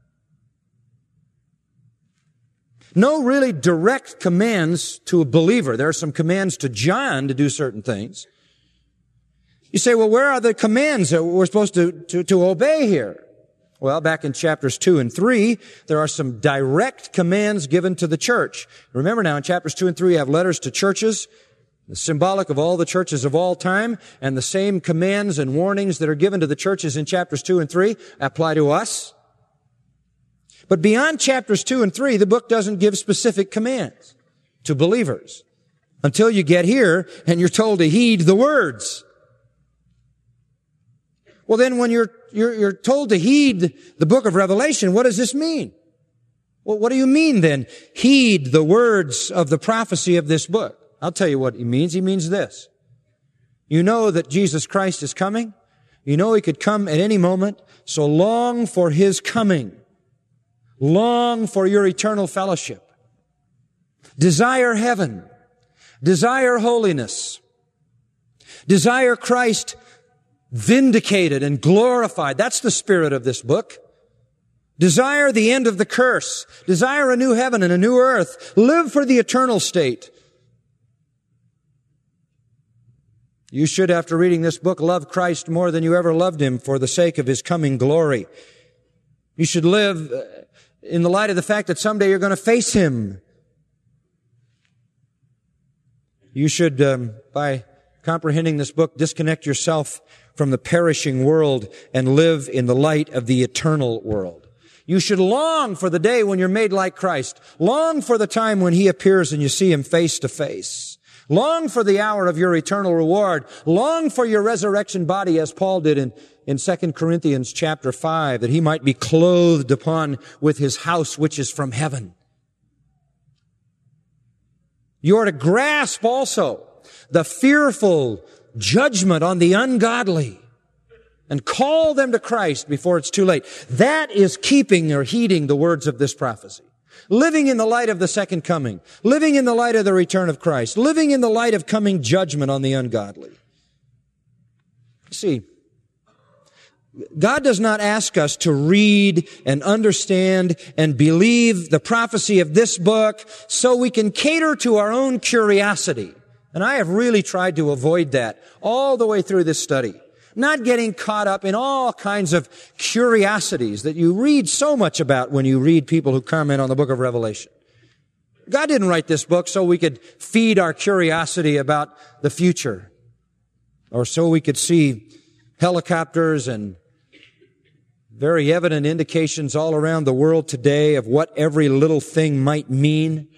No really direct commands to a believer. There are some commands to John to do certain things. You say, well, where are the commands that we're supposed to, to, to obey here? Well, back in chapters two and three, there are some direct commands given to the church. Remember now, in chapters two and three, you have letters to churches, symbolic of all the churches of all time, and the same commands and warnings that are given to the churches in chapters two and three apply to us. But beyond chapters two and three, the book doesn't give specific commands to believers until you get here and you're told to heed the words. Well, then when you're, you're, you're told to heed the book of Revelation, what does this mean? Well, what do you mean then? Heed the words of the prophecy of this book. I'll tell you what he means. He means this. You know that Jesus Christ is coming. You know He could come at any moment. So long for His coming. Long for your eternal fellowship. Desire heaven. Desire holiness. Desire Christ vindicated and glorified. That's the spirit of this book. Desire the end of the curse. Desire a new heaven and a new earth. Live for the eternal state. You should, after reading this book, love Christ more than you ever loved Him for the sake of His coming glory. You should live in the light of the fact that someday you're going to face Him. You should, um, by comprehending this book, disconnect yourself from the perishing world and live in the light of the eternal world. You should long for the day when you're made like Christ. Long for the time when He appears and you see Him face to face. Long for the hour of your eternal reward. Long for your resurrection body, as Paul did in, in Second Corinthians chapter five, that he might be clothed upon with his house which is from heaven. You are to grasp also the fearful judgment on the ungodly and call them to Christ before it's too late. That is keeping or heeding the words of this prophecy. Living in the light of the second coming. Living in the light of the return of Christ. Living in the light of coming judgment on the ungodly. See, God does not ask us to read and understand and believe the prophecy of this book so we can cater to our own curiosity. And I have really tried to avoid that all the way through this study. Not getting caught up in all kinds of curiosities that you read so much about when you read people who comment on the book of Revelation. God didn't write this book so we could feed our curiosity about the future, or so we could see helicopters and very evident indications all around the world today of what every little thing might mean.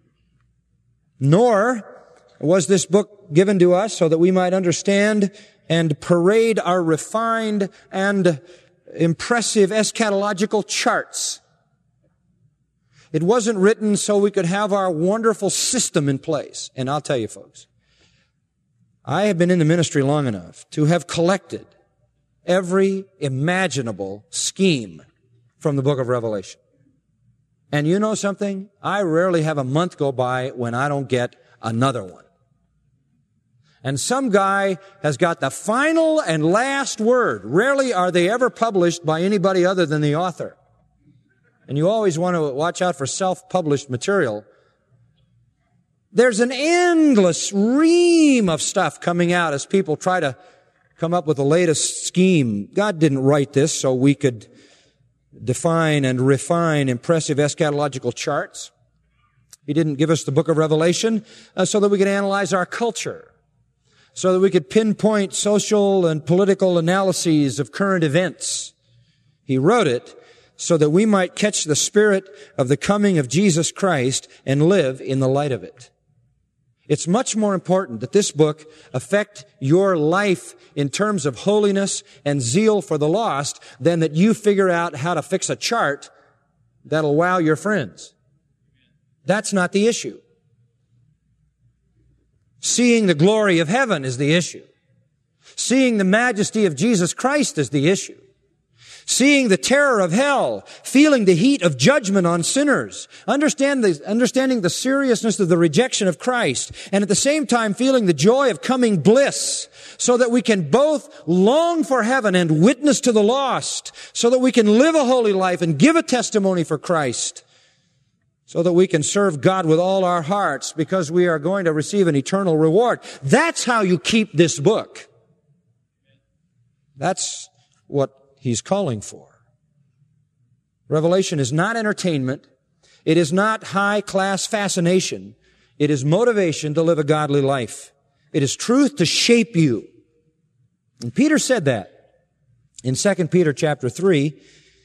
Nor was this book given to us so that we might understand and parade our refined and impressive eschatological charts. It wasn't written so we could have our wonderful system in place. And I'll tell you, folks, I have been in the ministry long enough to have collected every imaginable scheme from the book of Revelation. And you know something? I rarely have a month go by when I don't get another one. And some guy has got the final and last word. Rarely are they ever published by anybody other than the author. And you always want to watch out for self-published material. There's an endless ream of stuff coming out as people try to come up with the latest scheme. God didn't write this so we could define and refine impressive eschatological charts. He didn't give us the book of Revelation uh, so that we could analyze our culture, so that we could pinpoint social and political analyses of current events. He wrote it so that we might catch the spirit of the coming of Jesus Christ and live in the light of it. It's much more important that this book affect your life in terms of holiness and zeal for the lost than that you figure out how to fix a chart that'll wow your friends. That's not the issue. Seeing the glory of heaven is the issue. Seeing the majesty of Jesus Christ is the issue. Seeing the terror of hell, feeling the heat of judgment on sinners, understand the, understanding the seriousness of the rejection of Christ, and at the same time feeling the joy of coming bliss, so that we can both long for heaven and witness to the lost, so that we can live a holy life and give a testimony for Christ, so that we can serve God with all our hearts because we are going to receive an eternal reward. That's how you keep this book. That's what He's calling for. Revelation is not entertainment. It is not high-class fascination. It is motivation to live a godly life. It is truth to shape you. And Peter said that in Second Peter chapter three.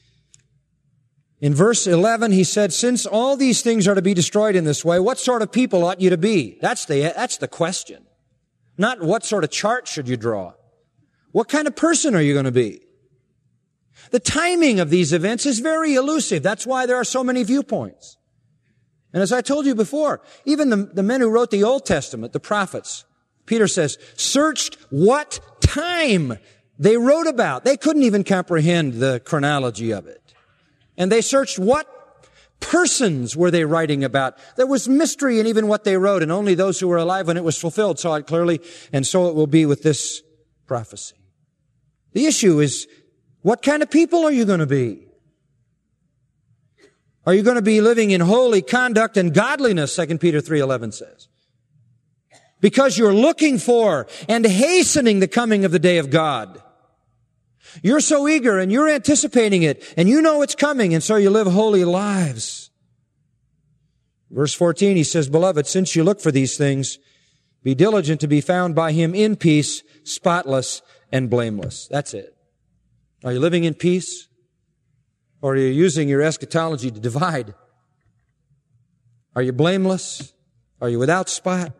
In verse eleven, he said, since all these things are to be destroyed in this way, what sort of people ought you to be? That's the, that's the question. Not what sort of chart should you draw. What kind of person are you going to be? The timing of these events is very elusive. That's why there are so many viewpoints. And as I told you before, even the, the men who wrote the Old Testament, the prophets, Peter says, searched what time they wrote about. They couldn't even comprehend the chronology of it. And they searched what persons were they writing about. There was mystery in even what they wrote, and only those who were alive when it was fulfilled saw it clearly, and so it will be with this prophecy. The issue is, what kind of people are you going to be? Are you going to be living in holy conduct and godliness, Second Peter three eleven says? because you're looking for and hastening the coming of the day of God. You're so eager and you're anticipating it and you know it's coming, and so you live holy lives. Verse fourteen, he says, Beloved, since you look for these things, be diligent to be found by Him in peace, spotless and blameless. That's it. Are you living in peace? Or are you using your eschatology to divide? Are you blameless? Are you without spot?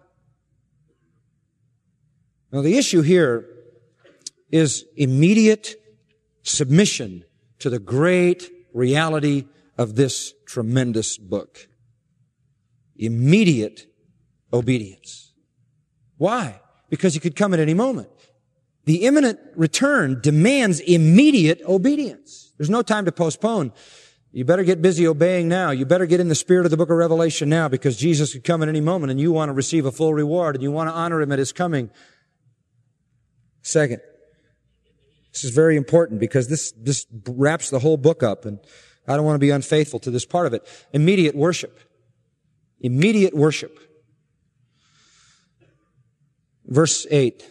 Now, the issue here is immediate submission to the great reality of this tremendous book. Immediate obedience. Why? Because He could come at any moment. The imminent return demands immediate obedience. There's no time to postpone. You better get busy obeying now. You better get in the spirit of the book of Revelation now, because Jesus could come at any moment and you want to receive a full reward and you want to honor Him at His coming. Second, this is very important because this, this wraps the whole book up, and I don't want to be unfaithful to this part of it. Immediate worship. Immediate worship. Verse eight.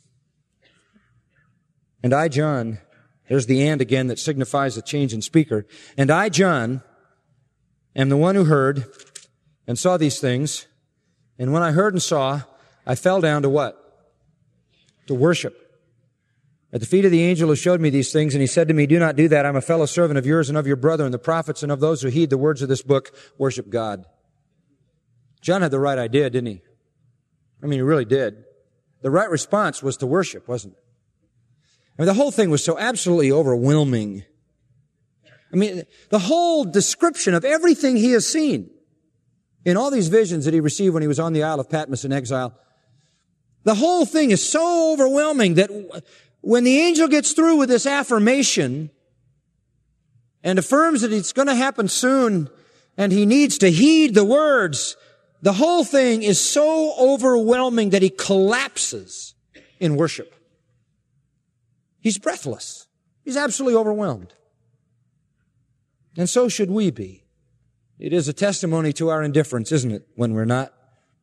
And I, John, there's the and again that signifies a change in speaker. And I, John, am the one who heard and saw these things. And when I heard and saw, I fell down to what? To worship. At the feet of the angel who showed me these things, and he said to me, Do not do that. I'm a fellow servant of yours and of your brother and the prophets and of those who heed the words of this book. Worship God. John had the right idea, didn't he? I mean, he really did. The right response was to worship, wasn't it? I mean, the whole thing was so absolutely overwhelming. I mean, the whole description of everything he has seen in all these visions that he received when he was on the Isle of Patmos in exile, the whole thing is so overwhelming that when the angel gets through with this affirmation and affirms that it's going to happen soon and he needs to heed the words, the whole thing is so overwhelming that he collapses in worship. He's breathless. He's absolutely overwhelmed. And so should we be. It is a testimony to our indifference, isn't it, when we're not?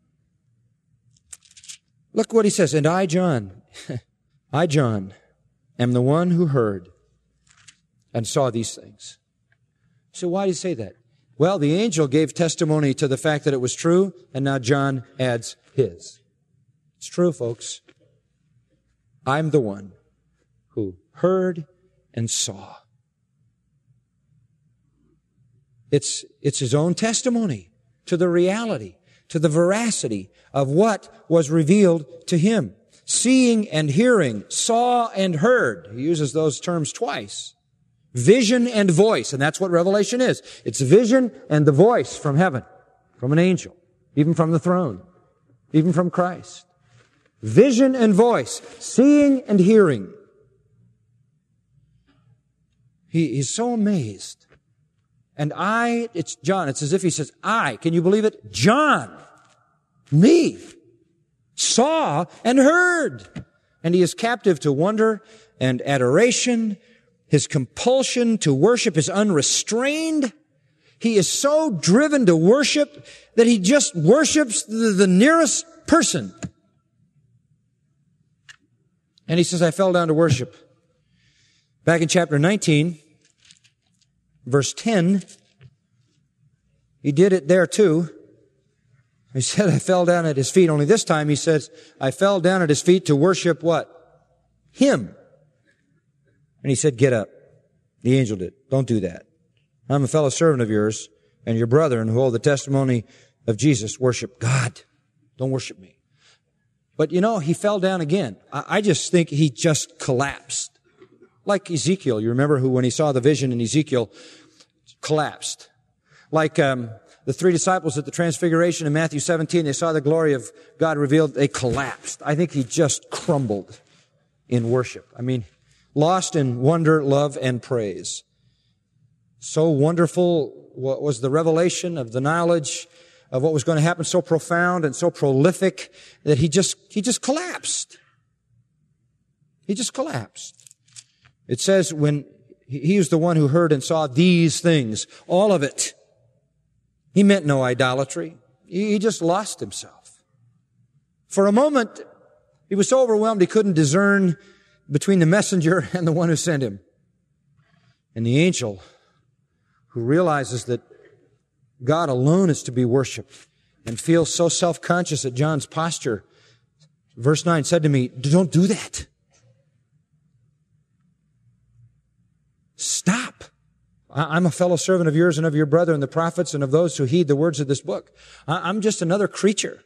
Look what he says. And I, John, I, John, am the one who heard and saw these things. So why do you say that? Well, the angel gave testimony to the fact that it was true, and now John adds his. It's true, folks. I'm the one who heard and saw. It's, it's his own testimony to the reality, to the veracity of what was revealed to him. Seeing and hearing, saw and heard. He uses those terms twice. Vision and voice, and that's what Revelation is. It's vision and the voice from heaven, from an angel, even from the throne, even from Christ. Vision and voice, seeing and hearing. He is so amazed. And I, it's John, it's as if he says, I, can you believe it? John, me, saw and heard. And he is captive to wonder and adoration. His compulsion to worship is unrestrained. He is so driven to worship that he just worships the, the nearest person. And he says, I fell down to worship. Back in chapter nineteen, verse ten, he did it there too. He said, I fell down at his feet. Only this time he says, I fell down at his feet to worship what? Him. And he said, get up. The angel did. Don't do that. I'm a fellow servant of yours and your brother and who hold the testimony of Jesus. Worship God. Don't worship me. But you know, he fell down again. I, I just think he just collapsed. Like Ezekiel. You remember who, when he saw the vision in Ezekiel, collapsed. Like um, the three disciples at the Transfiguration in Matthew seventeen, they saw the glory of God revealed. They collapsed. I think he just crumbled in worship. I mean, lost in wonder, love, and praise. So wonderful was the revelation of the knowledge of what was going to happen, so profound and so prolific that he just, he just collapsed. He just collapsed. It says when he was the one who heard and saw these things, all of it. He meant no idolatry. He just lost himself. For a moment, he was so overwhelmed he couldn't discern between the messenger and the one who sent him. And the angel, who realizes that God alone is to be worshiped and feels so self-conscious at John's posture, verse nine said to me, don't do that. Stop. I'm a fellow servant of yours and of your brother and the prophets and of those who heed the words of this book. I'm just another creature.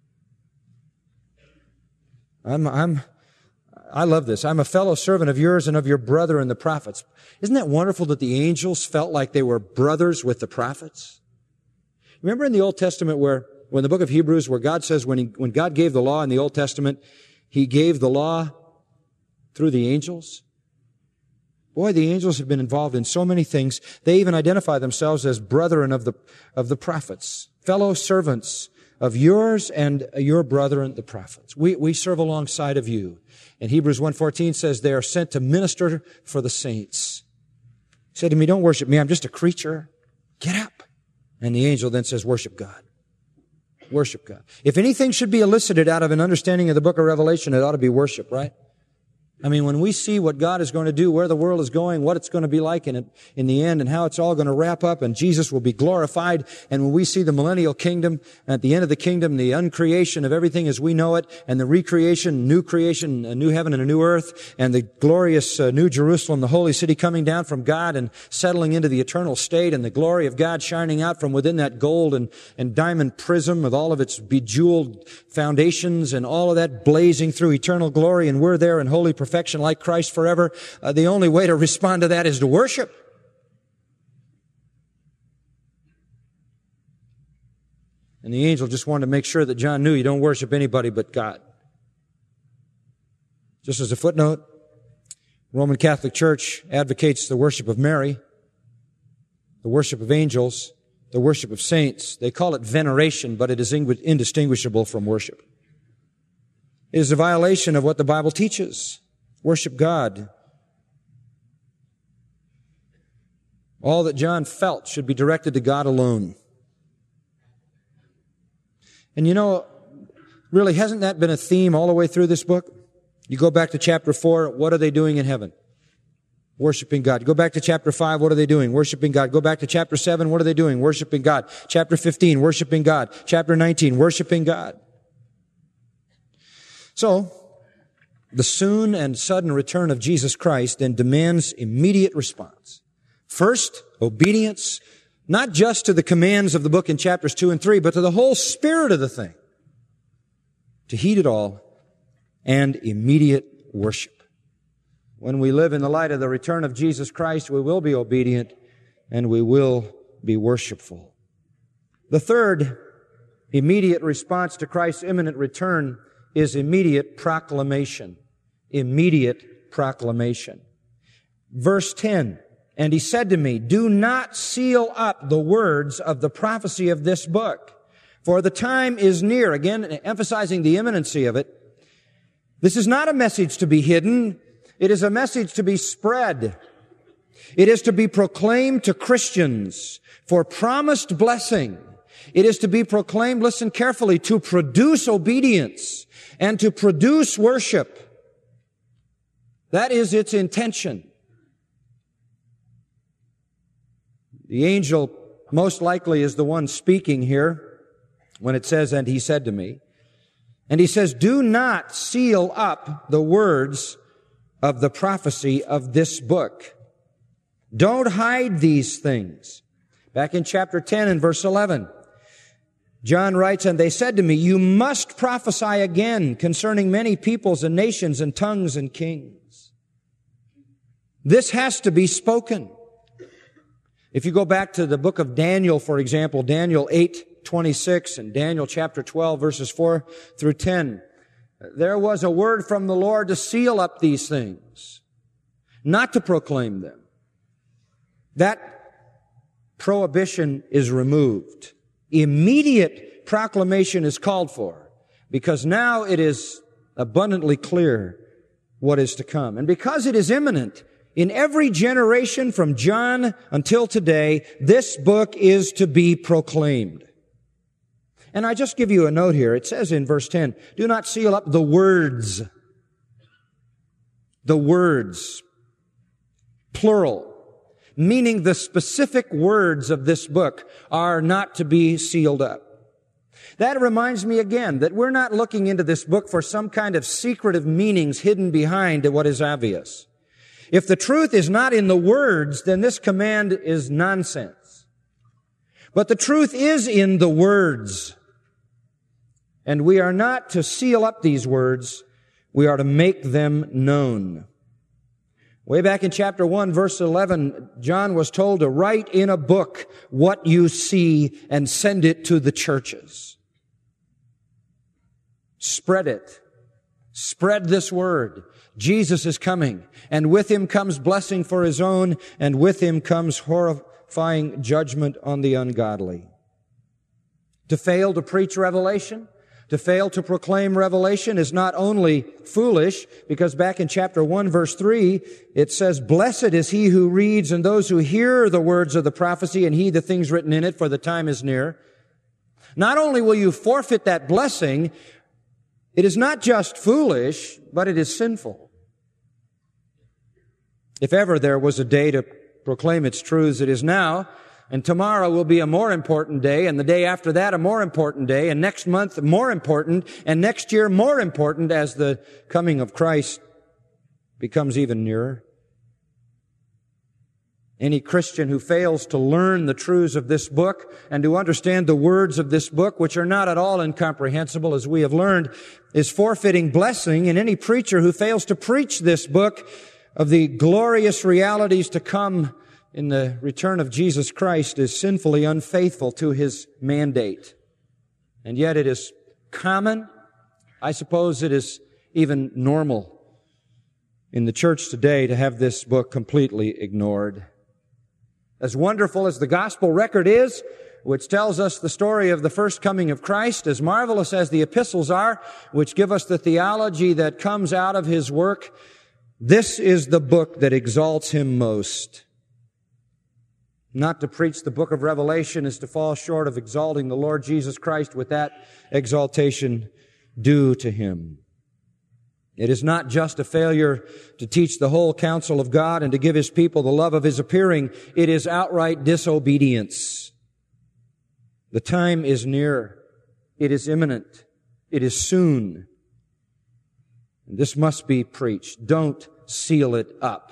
I'm, I'm, I love this. I'm a fellow servant of yours and of your brother and the prophets. Isn't that wonderful that the angels felt like they were brothers with the prophets? Remember in the Old Testament where, when the book of Hebrews, where God says when he, when God gave the law in the Old Testament, He gave the law through the angels? Boy, the angels have been involved in so many things. They even identify themselves as brethren of the, of the prophets, fellow servants of yours and your brethren, the prophets. We, we serve alongside of you. And Hebrews one fourteen says they are sent to minister for the saints. He said to me, don't worship me. I'm just a creature. Get up. And the angel then says, worship God. Worship God. If anything should be elicited out of an understanding of the book of Revelation, it ought to be worship, right? I mean, when we see what God is going to do, where the world is going, what it's going to be like in it, in the end, and how it's all going to wrap up, and Jesus will be glorified, and when we see the millennial kingdom, at the end of the kingdom, the uncreation of everything as we know it, and the recreation, new creation, a new heaven and a new earth, and the glorious uh, new Jerusalem, the holy city coming down from God and settling into the eternal state, and the glory of God shining out from within that gold and, and diamond prism with all of its bejeweled foundations, and all of that blazing through eternal glory, and we're there in holy perfection like Christ forever. Uh, the only way to respond to that is to worship. And the angel just wanted to make sure that John knew you don't worship anybody but God. Just as a footnote, Roman Catholic Church advocates the worship of Mary, the worship of angels, the worship of saints. They call it veneration, but it is indistinguishable from worship. It is a violation of what the Bible teaches. Worship God. All that John felt should be directed to God alone. And you know, really, hasn't that been a theme all the way through this book? You go back to chapter four, what are they doing in heaven? Worshiping God. You go back to chapter five, what are they doing? Worshiping God. Go back to chapter seven, what are they doing? Worshiping God. Chapter fifteen, worshiping God. Chapter nineteen, worshiping God. So, the soon and sudden return of Jesus Christ then demands immediate response. First, obedience, not just to the commands of the book in chapters two and three, but to the whole spirit of the thing. To heed it all, and immediate worship. When we live in the light of the return of Jesus Christ, we will be obedient and we will be worshipful. The third immediate response to Christ's imminent return is immediate proclamation. Immediate proclamation. Verse ten, and he said to me, do not seal up the words of the prophecy of this book, for the time is near. Again, emphasizing the imminency of it. This is not a message to be hidden. It is a message to be spread. It is to be proclaimed to Christians for promised blessing. It is to be proclaimed, listen carefully, to produce obedience and to produce worship. That is its intention. The angel most likely is the one speaking here when it says, and he said to me. And he says, do not seal up the words of the prophecy of this book. Don't hide these things. Back in chapter ten and verse eleven, John writes, and they said to me, you must prophesy again concerning many peoples and nations and tongues and kings. This has to be spoken. If you go back to the book of Daniel, for example, Daniel eight twenty-six and Daniel chapter twelve, verses four through ten, there was a word from the Lord to seal up these things, not to proclaim them. That prohibition is removed. Immediate proclamation is called for, because now it is abundantly clear what is to come. And because it is imminent, in every generation from John until today, this book is to be proclaimed. And I just give you a note here. It says in verse ten, do not seal up the words. The words. Plural. Meaning the specific words of this book are not to be sealed up. That reminds me again that we're not looking into this book for some kind of secretive meanings hidden behind what is obvious. If the truth is not in the words, then this command is nonsense. But the truth is in the words. And we are not to seal up these words. We are to make them known. Way back in chapter one, verse eleven, John was told to write in a book what you see and send it to the churches. Spread it. Spread this word. Jesus is coming, and with him comes blessing for his own, and with him comes horrifying judgment on the ungodly. To fail to preach revelation, to fail to proclaim revelation is not only foolish, because back in chapter one, verse three, it says, blessed is he who reads and those who hear the words of the prophecy and heed the things written in it, for the time is near. Not only will you forfeit that blessing, it is not just foolish, but it is sinful. If ever there was a day to proclaim its truths, it is now. And tomorrow will be a more important day, and the day after that a more important day, and next month more important, and next year more important as the coming of Christ becomes even nearer. Any Christian who fails to learn the truths of this book and to understand the words of this book, which are not at all incomprehensible as we have learned, is forfeiting blessing. And any preacher who fails to preach this book of the glorious realities to come in the return of Jesus Christ is sinfully unfaithful to his mandate. And yet it is common, I suppose it is even normal in the church today to have this book completely ignored. As wonderful as the gospel record is, which tells us the story of the first coming of Christ, as marvelous as the epistles are, which give us the theology that comes out of his work, this is the book that exalts him most. Not to preach the book of Revelation is to fall short of exalting the Lord Jesus Christ with that exaltation due to him. It is not just a failure to teach the whole counsel of God and to give his people the love of his appearing. It is outright disobedience. The time is near. It is imminent. It is soon. And this must be preached. Don't seal it up.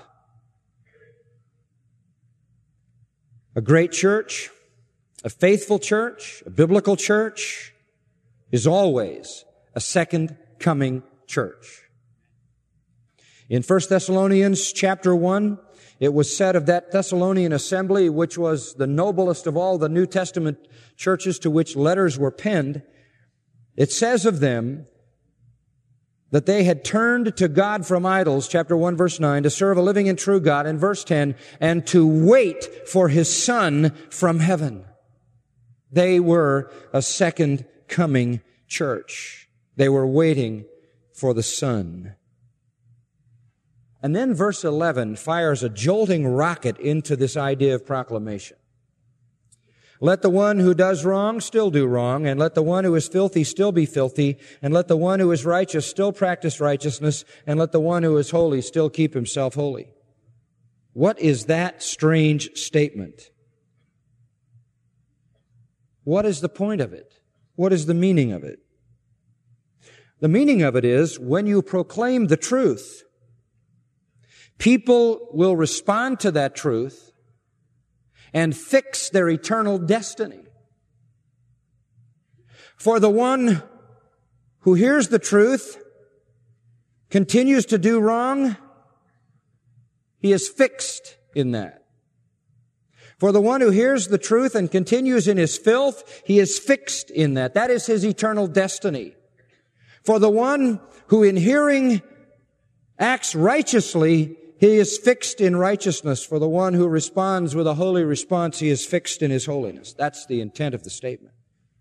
A great church, a faithful church, a biblical church is always a second coming church. In First Thessalonians chapter one, it was said of that Thessalonian assembly, which was the noblest of all the New Testament churches to which letters were penned, it says of them that they had turned to God from idols, chapter one, verse nine, to serve a living and true God, in verse ten, and to wait for his Son from heaven. They were a second coming church. They were waiting for the Son. And then verse eleven fires a jolting rocket into this idea of proclamation. Let the one who does wrong still do wrong, and let the one who is filthy still be filthy, and let the one who is righteous still practice righteousness, and let the one who is holy still keep himself holy. What is that strange statement? What is the point of it? What is the meaning of it? The meaning of it is, when you proclaim the truth, people will respond to that truth and fix their eternal destiny. For the one who hears the truth, continues to do wrong, he is fixed in that. For the one who hears the truth and continues in his filth, he is fixed in that. That is his eternal destiny. For the one who in hearing acts righteously, he is fixed in righteousness. For the one who responds with a holy response, he is fixed in his holiness. That's the intent of the statement.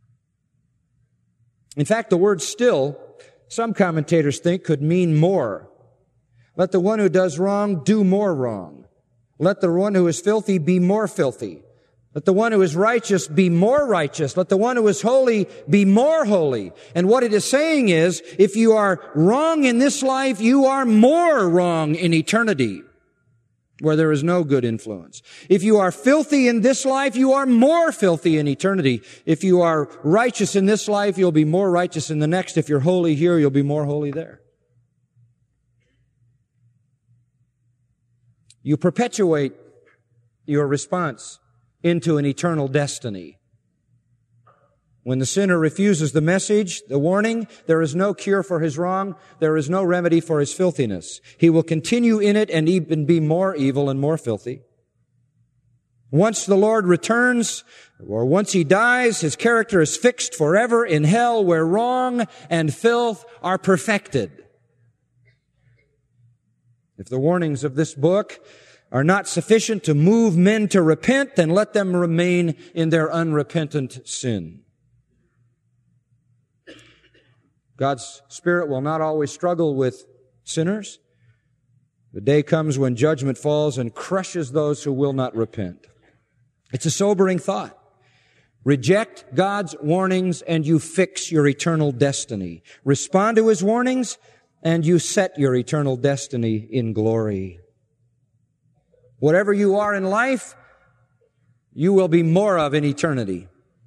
In fact, the word still, some commentators think, could mean more. Let the one who does wrong do more wrong. Let the one who is filthy be more filthy. Let the one who is righteous be more righteous. Let the one who is holy be more holy. And what it is saying is, if you are wrong in this life, you are more wrong in eternity, where there is no good influence. If you are filthy in this life, you are more filthy in eternity. If you are righteous in this life, you'll be more righteous in the next. If you're holy here, you'll be more holy there. You perpetuate your response into an eternal destiny. When the sinner refuses the message, the warning, there is no cure for his wrong, there is no remedy for his filthiness. He will continue in it and even be more evil and more filthy. Once the Lord returns, or once he dies, his character is fixed forever in hell, where wrong and filth are perfected. If the warnings of this book are not sufficient to move men to repent, then let them remain in their unrepentant sin. God's Spirit will not always struggle with sinners. The day comes when judgment falls and crushes those who will not repent. It's a sobering thought. Reject God's warnings and you fix your eternal destiny. Respond to His warnings and you set your eternal destiny in glory. Whatever you are in life, you will be more of in eternity.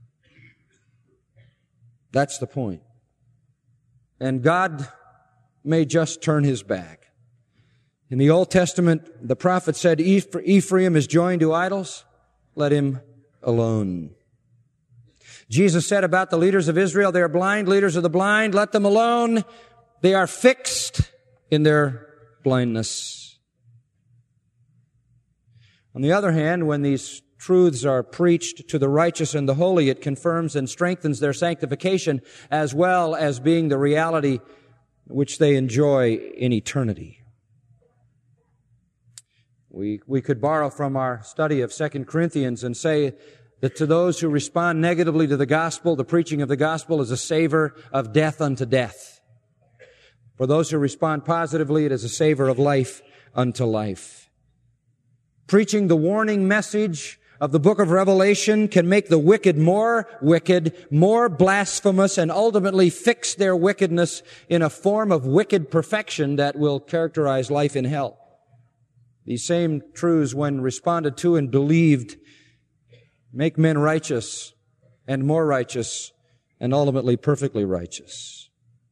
That's the point. And God may just turn His back. In the Old Testament, the prophet said, Ephraim is joined to idols. Let him alone. Jesus said about the leaders of Israel, they are blind leaders of the blind. Let them alone. They are fixed in their blindness. On the other hand, when these truths are preached to the righteous and the holy, it confirms and strengthens their sanctification as well as being the reality which they enjoy in eternity. We, we could borrow from our study of Second Corinthians and say that to those who respond negatively to the gospel, the preaching of the gospel is a savor of death unto death. For those who respond positively, it is a savor of life unto life. Preaching the warning message of the book of Revelation can make the wicked more wicked, more blasphemous, and ultimately fix their wickedness in a form of wicked perfection that will characterize life in hell. These same truths, when responded to and believed, make men righteous and more righteous and ultimately perfectly righteous.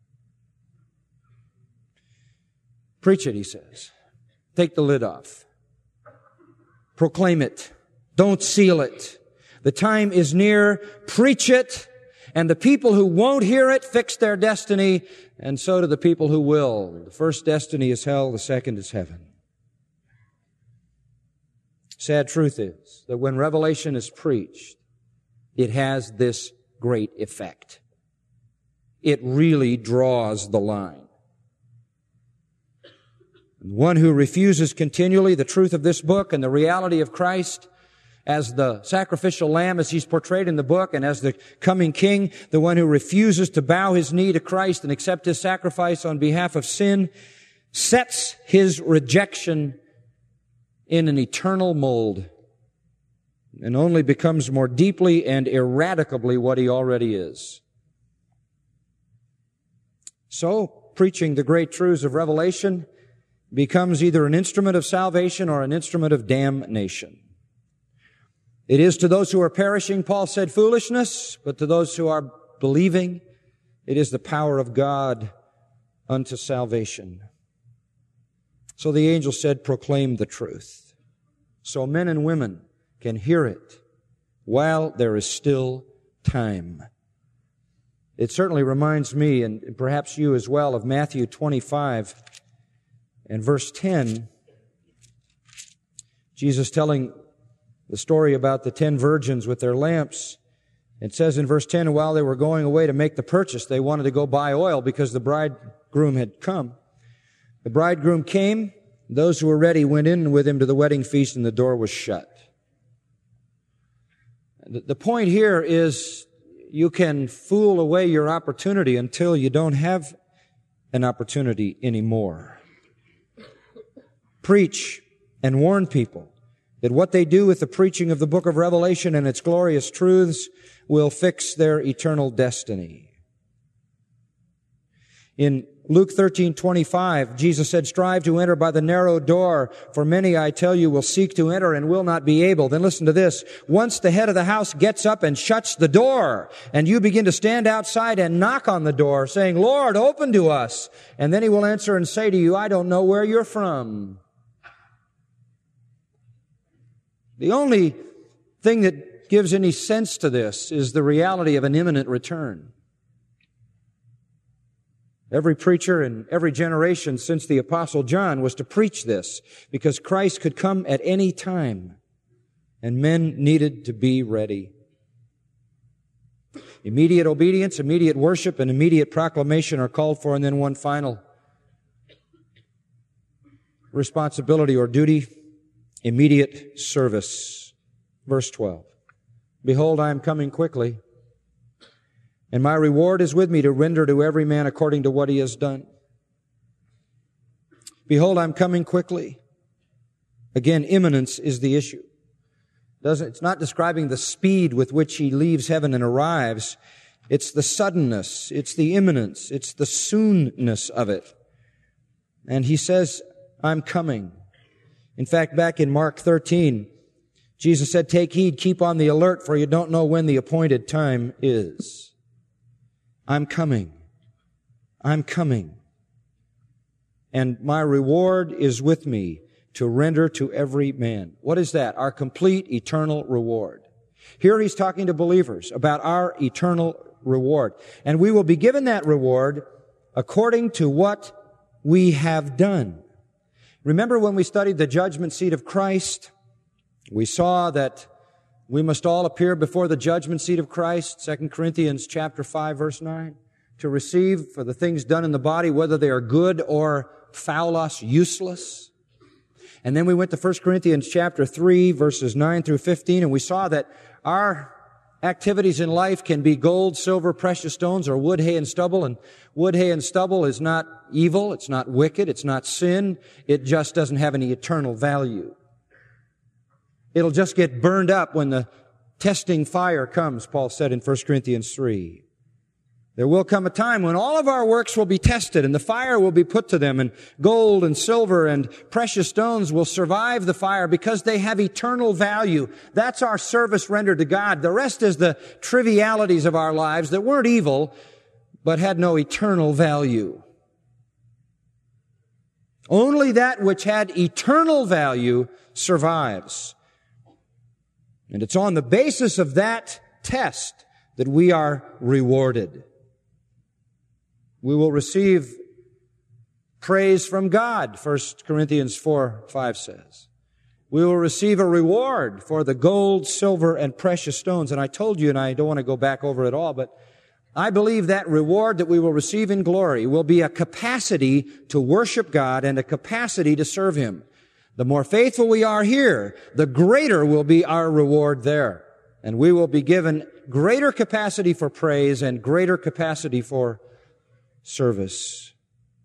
Preach it, he says. Take the lid off. Proclaim it. Don't seal it. The time is near. Preach it. And the people who won't hear it fix their destiny, and so do the people who will. The first destiny is hell. The second is heaven. Sad truth is that when Revelation is preached, it has this great effect. It really draws the line. One who refuses continually the truth of this book and the reality of Christ as the sacrificial lamb as He's portrayed in the book and as the coming King, the one who refuses to bow his knee to Christ and accept His sacrifice on behalf of sin, sets his rejection in an eternal mold and only becomes more deeply and irradicably what he already is. So, preaching the great truths of Revelation becomes either an instrument of salvation or an instrument of damnation. It is to those who are perishing, Paul said, foolishness, but to those who are believing, it is the power of God unto salvation. So the angel said, proclaim the truth, so men and women can hear it while there is still time. It certainly reminds me, and perhaps you as well, of Matthew twenty-five, and verse ten, Jesus telling the story about the ten virgins with their lamps. It says in verse ten, while they were going away to make the purchase, they wanted to go buy oil because the bridegroom had come. The bridegroom came. Those who were ready went in with him to the wedding feast, and the door was shut. The point here is you can fool away your opportunity until you don't have an opportunity anymore. Preach and warn people that what they do with the preaching of the book of Revelation and its glorious truths will fix their eternal destiny. In Luke thirteen twenty-five, Jesus said, strive to enter by the narrow door, for many, I tell you, will seek to enter and will not be able. Then listen to this. Once the head of the house gets up and shuts the door, and you begin to stand outside and knock on the door, saying, Lord, open to us. And then he will answer and say to you, I don't know where you're from. The only thing that gives any sense to this is the reality of an imminent return. Every preacher in every generation since the Apostle John was to preach this because Christ could come at any time and men needed to be ready. Immediate obedience, immediate worship, and immediate proclamation are called for, and then one final responsibility or duty, immediate service. Verse twelve. Behold, I am coming quickly, and my reward is with me to render to every man according to what he has done. Behold, I'm coming quickly. Again, imminence is the issue. Doesn't, it's not describing the speed with which he leaves heaven and arrives. It's the suddenness. It's the imminence. It's the soonness of it. And he says, I'm coming. In fact, back in Mark thirteen, Jesus said, take heed, keep on the alert, for you don't know when the appointed time is. I'm coming. I'm coming. And my reward is with me to render to every man. What is that? Our complete eternal reward. Here he's talking to believers about our eternal reward. And we will be given that reward according to what we have done. Remember when we studied the judgment seat of Christ? We saw that we must all appear before the judgment seat of Christ, Second Corinthians chapter five, verse nine, to receive for the things done in the body, whether they are good or foulos, useless. And then we went to First Corinthians chapter three, verses nine through fifteen, and we saw that our activities in life can be gold, silver, precious stones, or wood, hay, and stubble. And wood, hay, and stubble is not evil, it's not wicked, it's not sin. It just doesn't have any eternal value. It'll just get burned up when the testing fire comes, Paul said in First Corinthians three. There will come a time when all of our works will be tested and the fire will be put to them, and gold and silver and precious stones will survive the fire because they have eternal value. That's our service rendered to God. The rest is the trivialities of our lives that weren't evil but had no eternal value. Only that which had eternal value survives. And it's on the basis of that test that we are rewarded. We will receive praise from God, First Corinthians four five says. We will receive a reward for the gold, silver, and precious stones. And I told you, and I don't want to go back over it all, but I believe that reward that we will receive in glory will be a capacity to worship God and a capacity to serve Him. The more faithful we are here, the greater will be our reward there. And we will be given greater capacity for praise and greater capacity for service.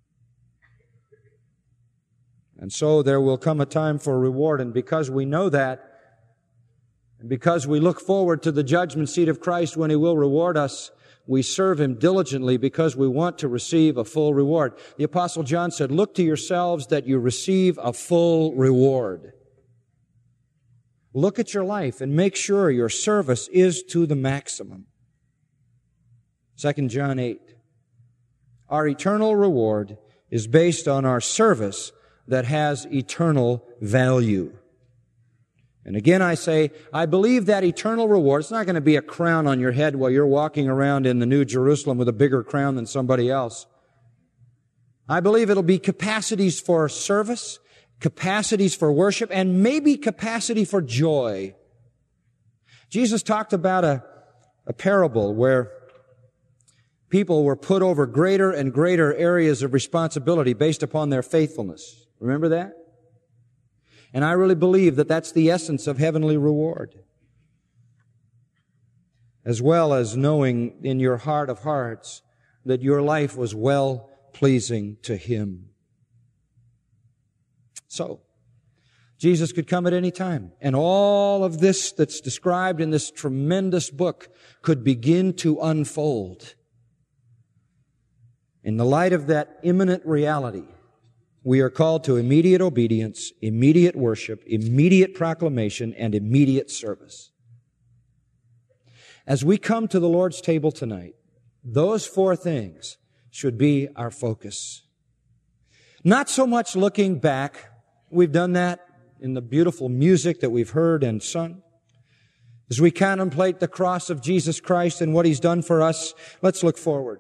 And so there will come a time for reward. And because we know that, and because we look forward to the judgment seat of Christ when He will reward us, we serve Him diligently because we want to receive a full reward. The Apostle John said, look to yourselves that you receive a full reward. Look at your life and make sure your service is to the maximum. Second John eight. Our eternal reward is based on our service that has eternal value. And again, I say, I believe that eternal reward, it's not going to be a crown on your head while you're walking around in the New Jerusalem with a bigger crown than somebody else. I believe it'll be capacities for service, capacities for worship, and maybe capacity for joy. Jesus talked about a, a parable where people were put over greater and greater areas of responsibility based upon their faithfulness. Remember that? And I really believe that that's the essence of heavenly reward. As well as knowing in your heart of hearts that your life was well pleasing to Him. So, Jesus could come at any time. And all of this that's described in this tremendous book could begin to unfold. In the light of that imminent reality, we are called to immediate obedience, immediate worship, immediate proclamation, and immediate service. As we come to the Lord's table tonight, those four things should be our focus. Not so much looking back. We've done that in the beautiful music that we've heard and sung. As we contemplate the cross of Jesus Christ and what He's done for us, let's look forward.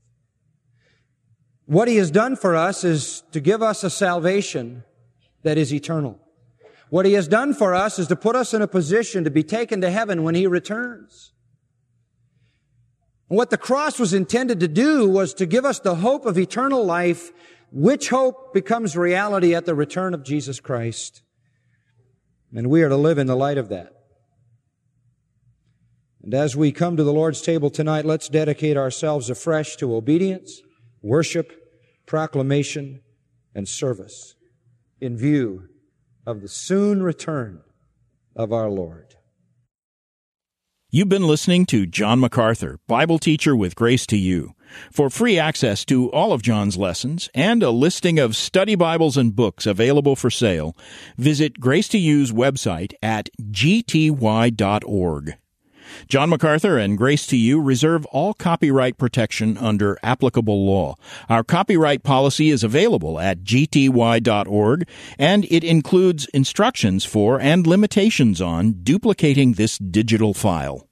What He has done for us is to give us a salvation that is eternal. What He has done for us is to put us in a position to be taken to heaven when He returns. What the cross was intended to do was to give us the hope of eternal life, which hope becomes reality at the return of Jesus Christ. And we are to live in the light of that. And as we come to the Lord's table tonight, let's dedicate ourselves afresh to obedience, worship, proclamation, and service in view of the soon return of our Lord. You've been listening to John MacArthur, Bible teacher with Grace to You. For free access to all of John's lessons and a listing of study Bibles and books available for sale, visit Grace to You's website at g t y dot org. John MacArthur and Grace to You reserve all copyright protection under applicable law. Our copyright policy is available at g t y dot org, and it includes instructions for and limitations on duplicating this digital file.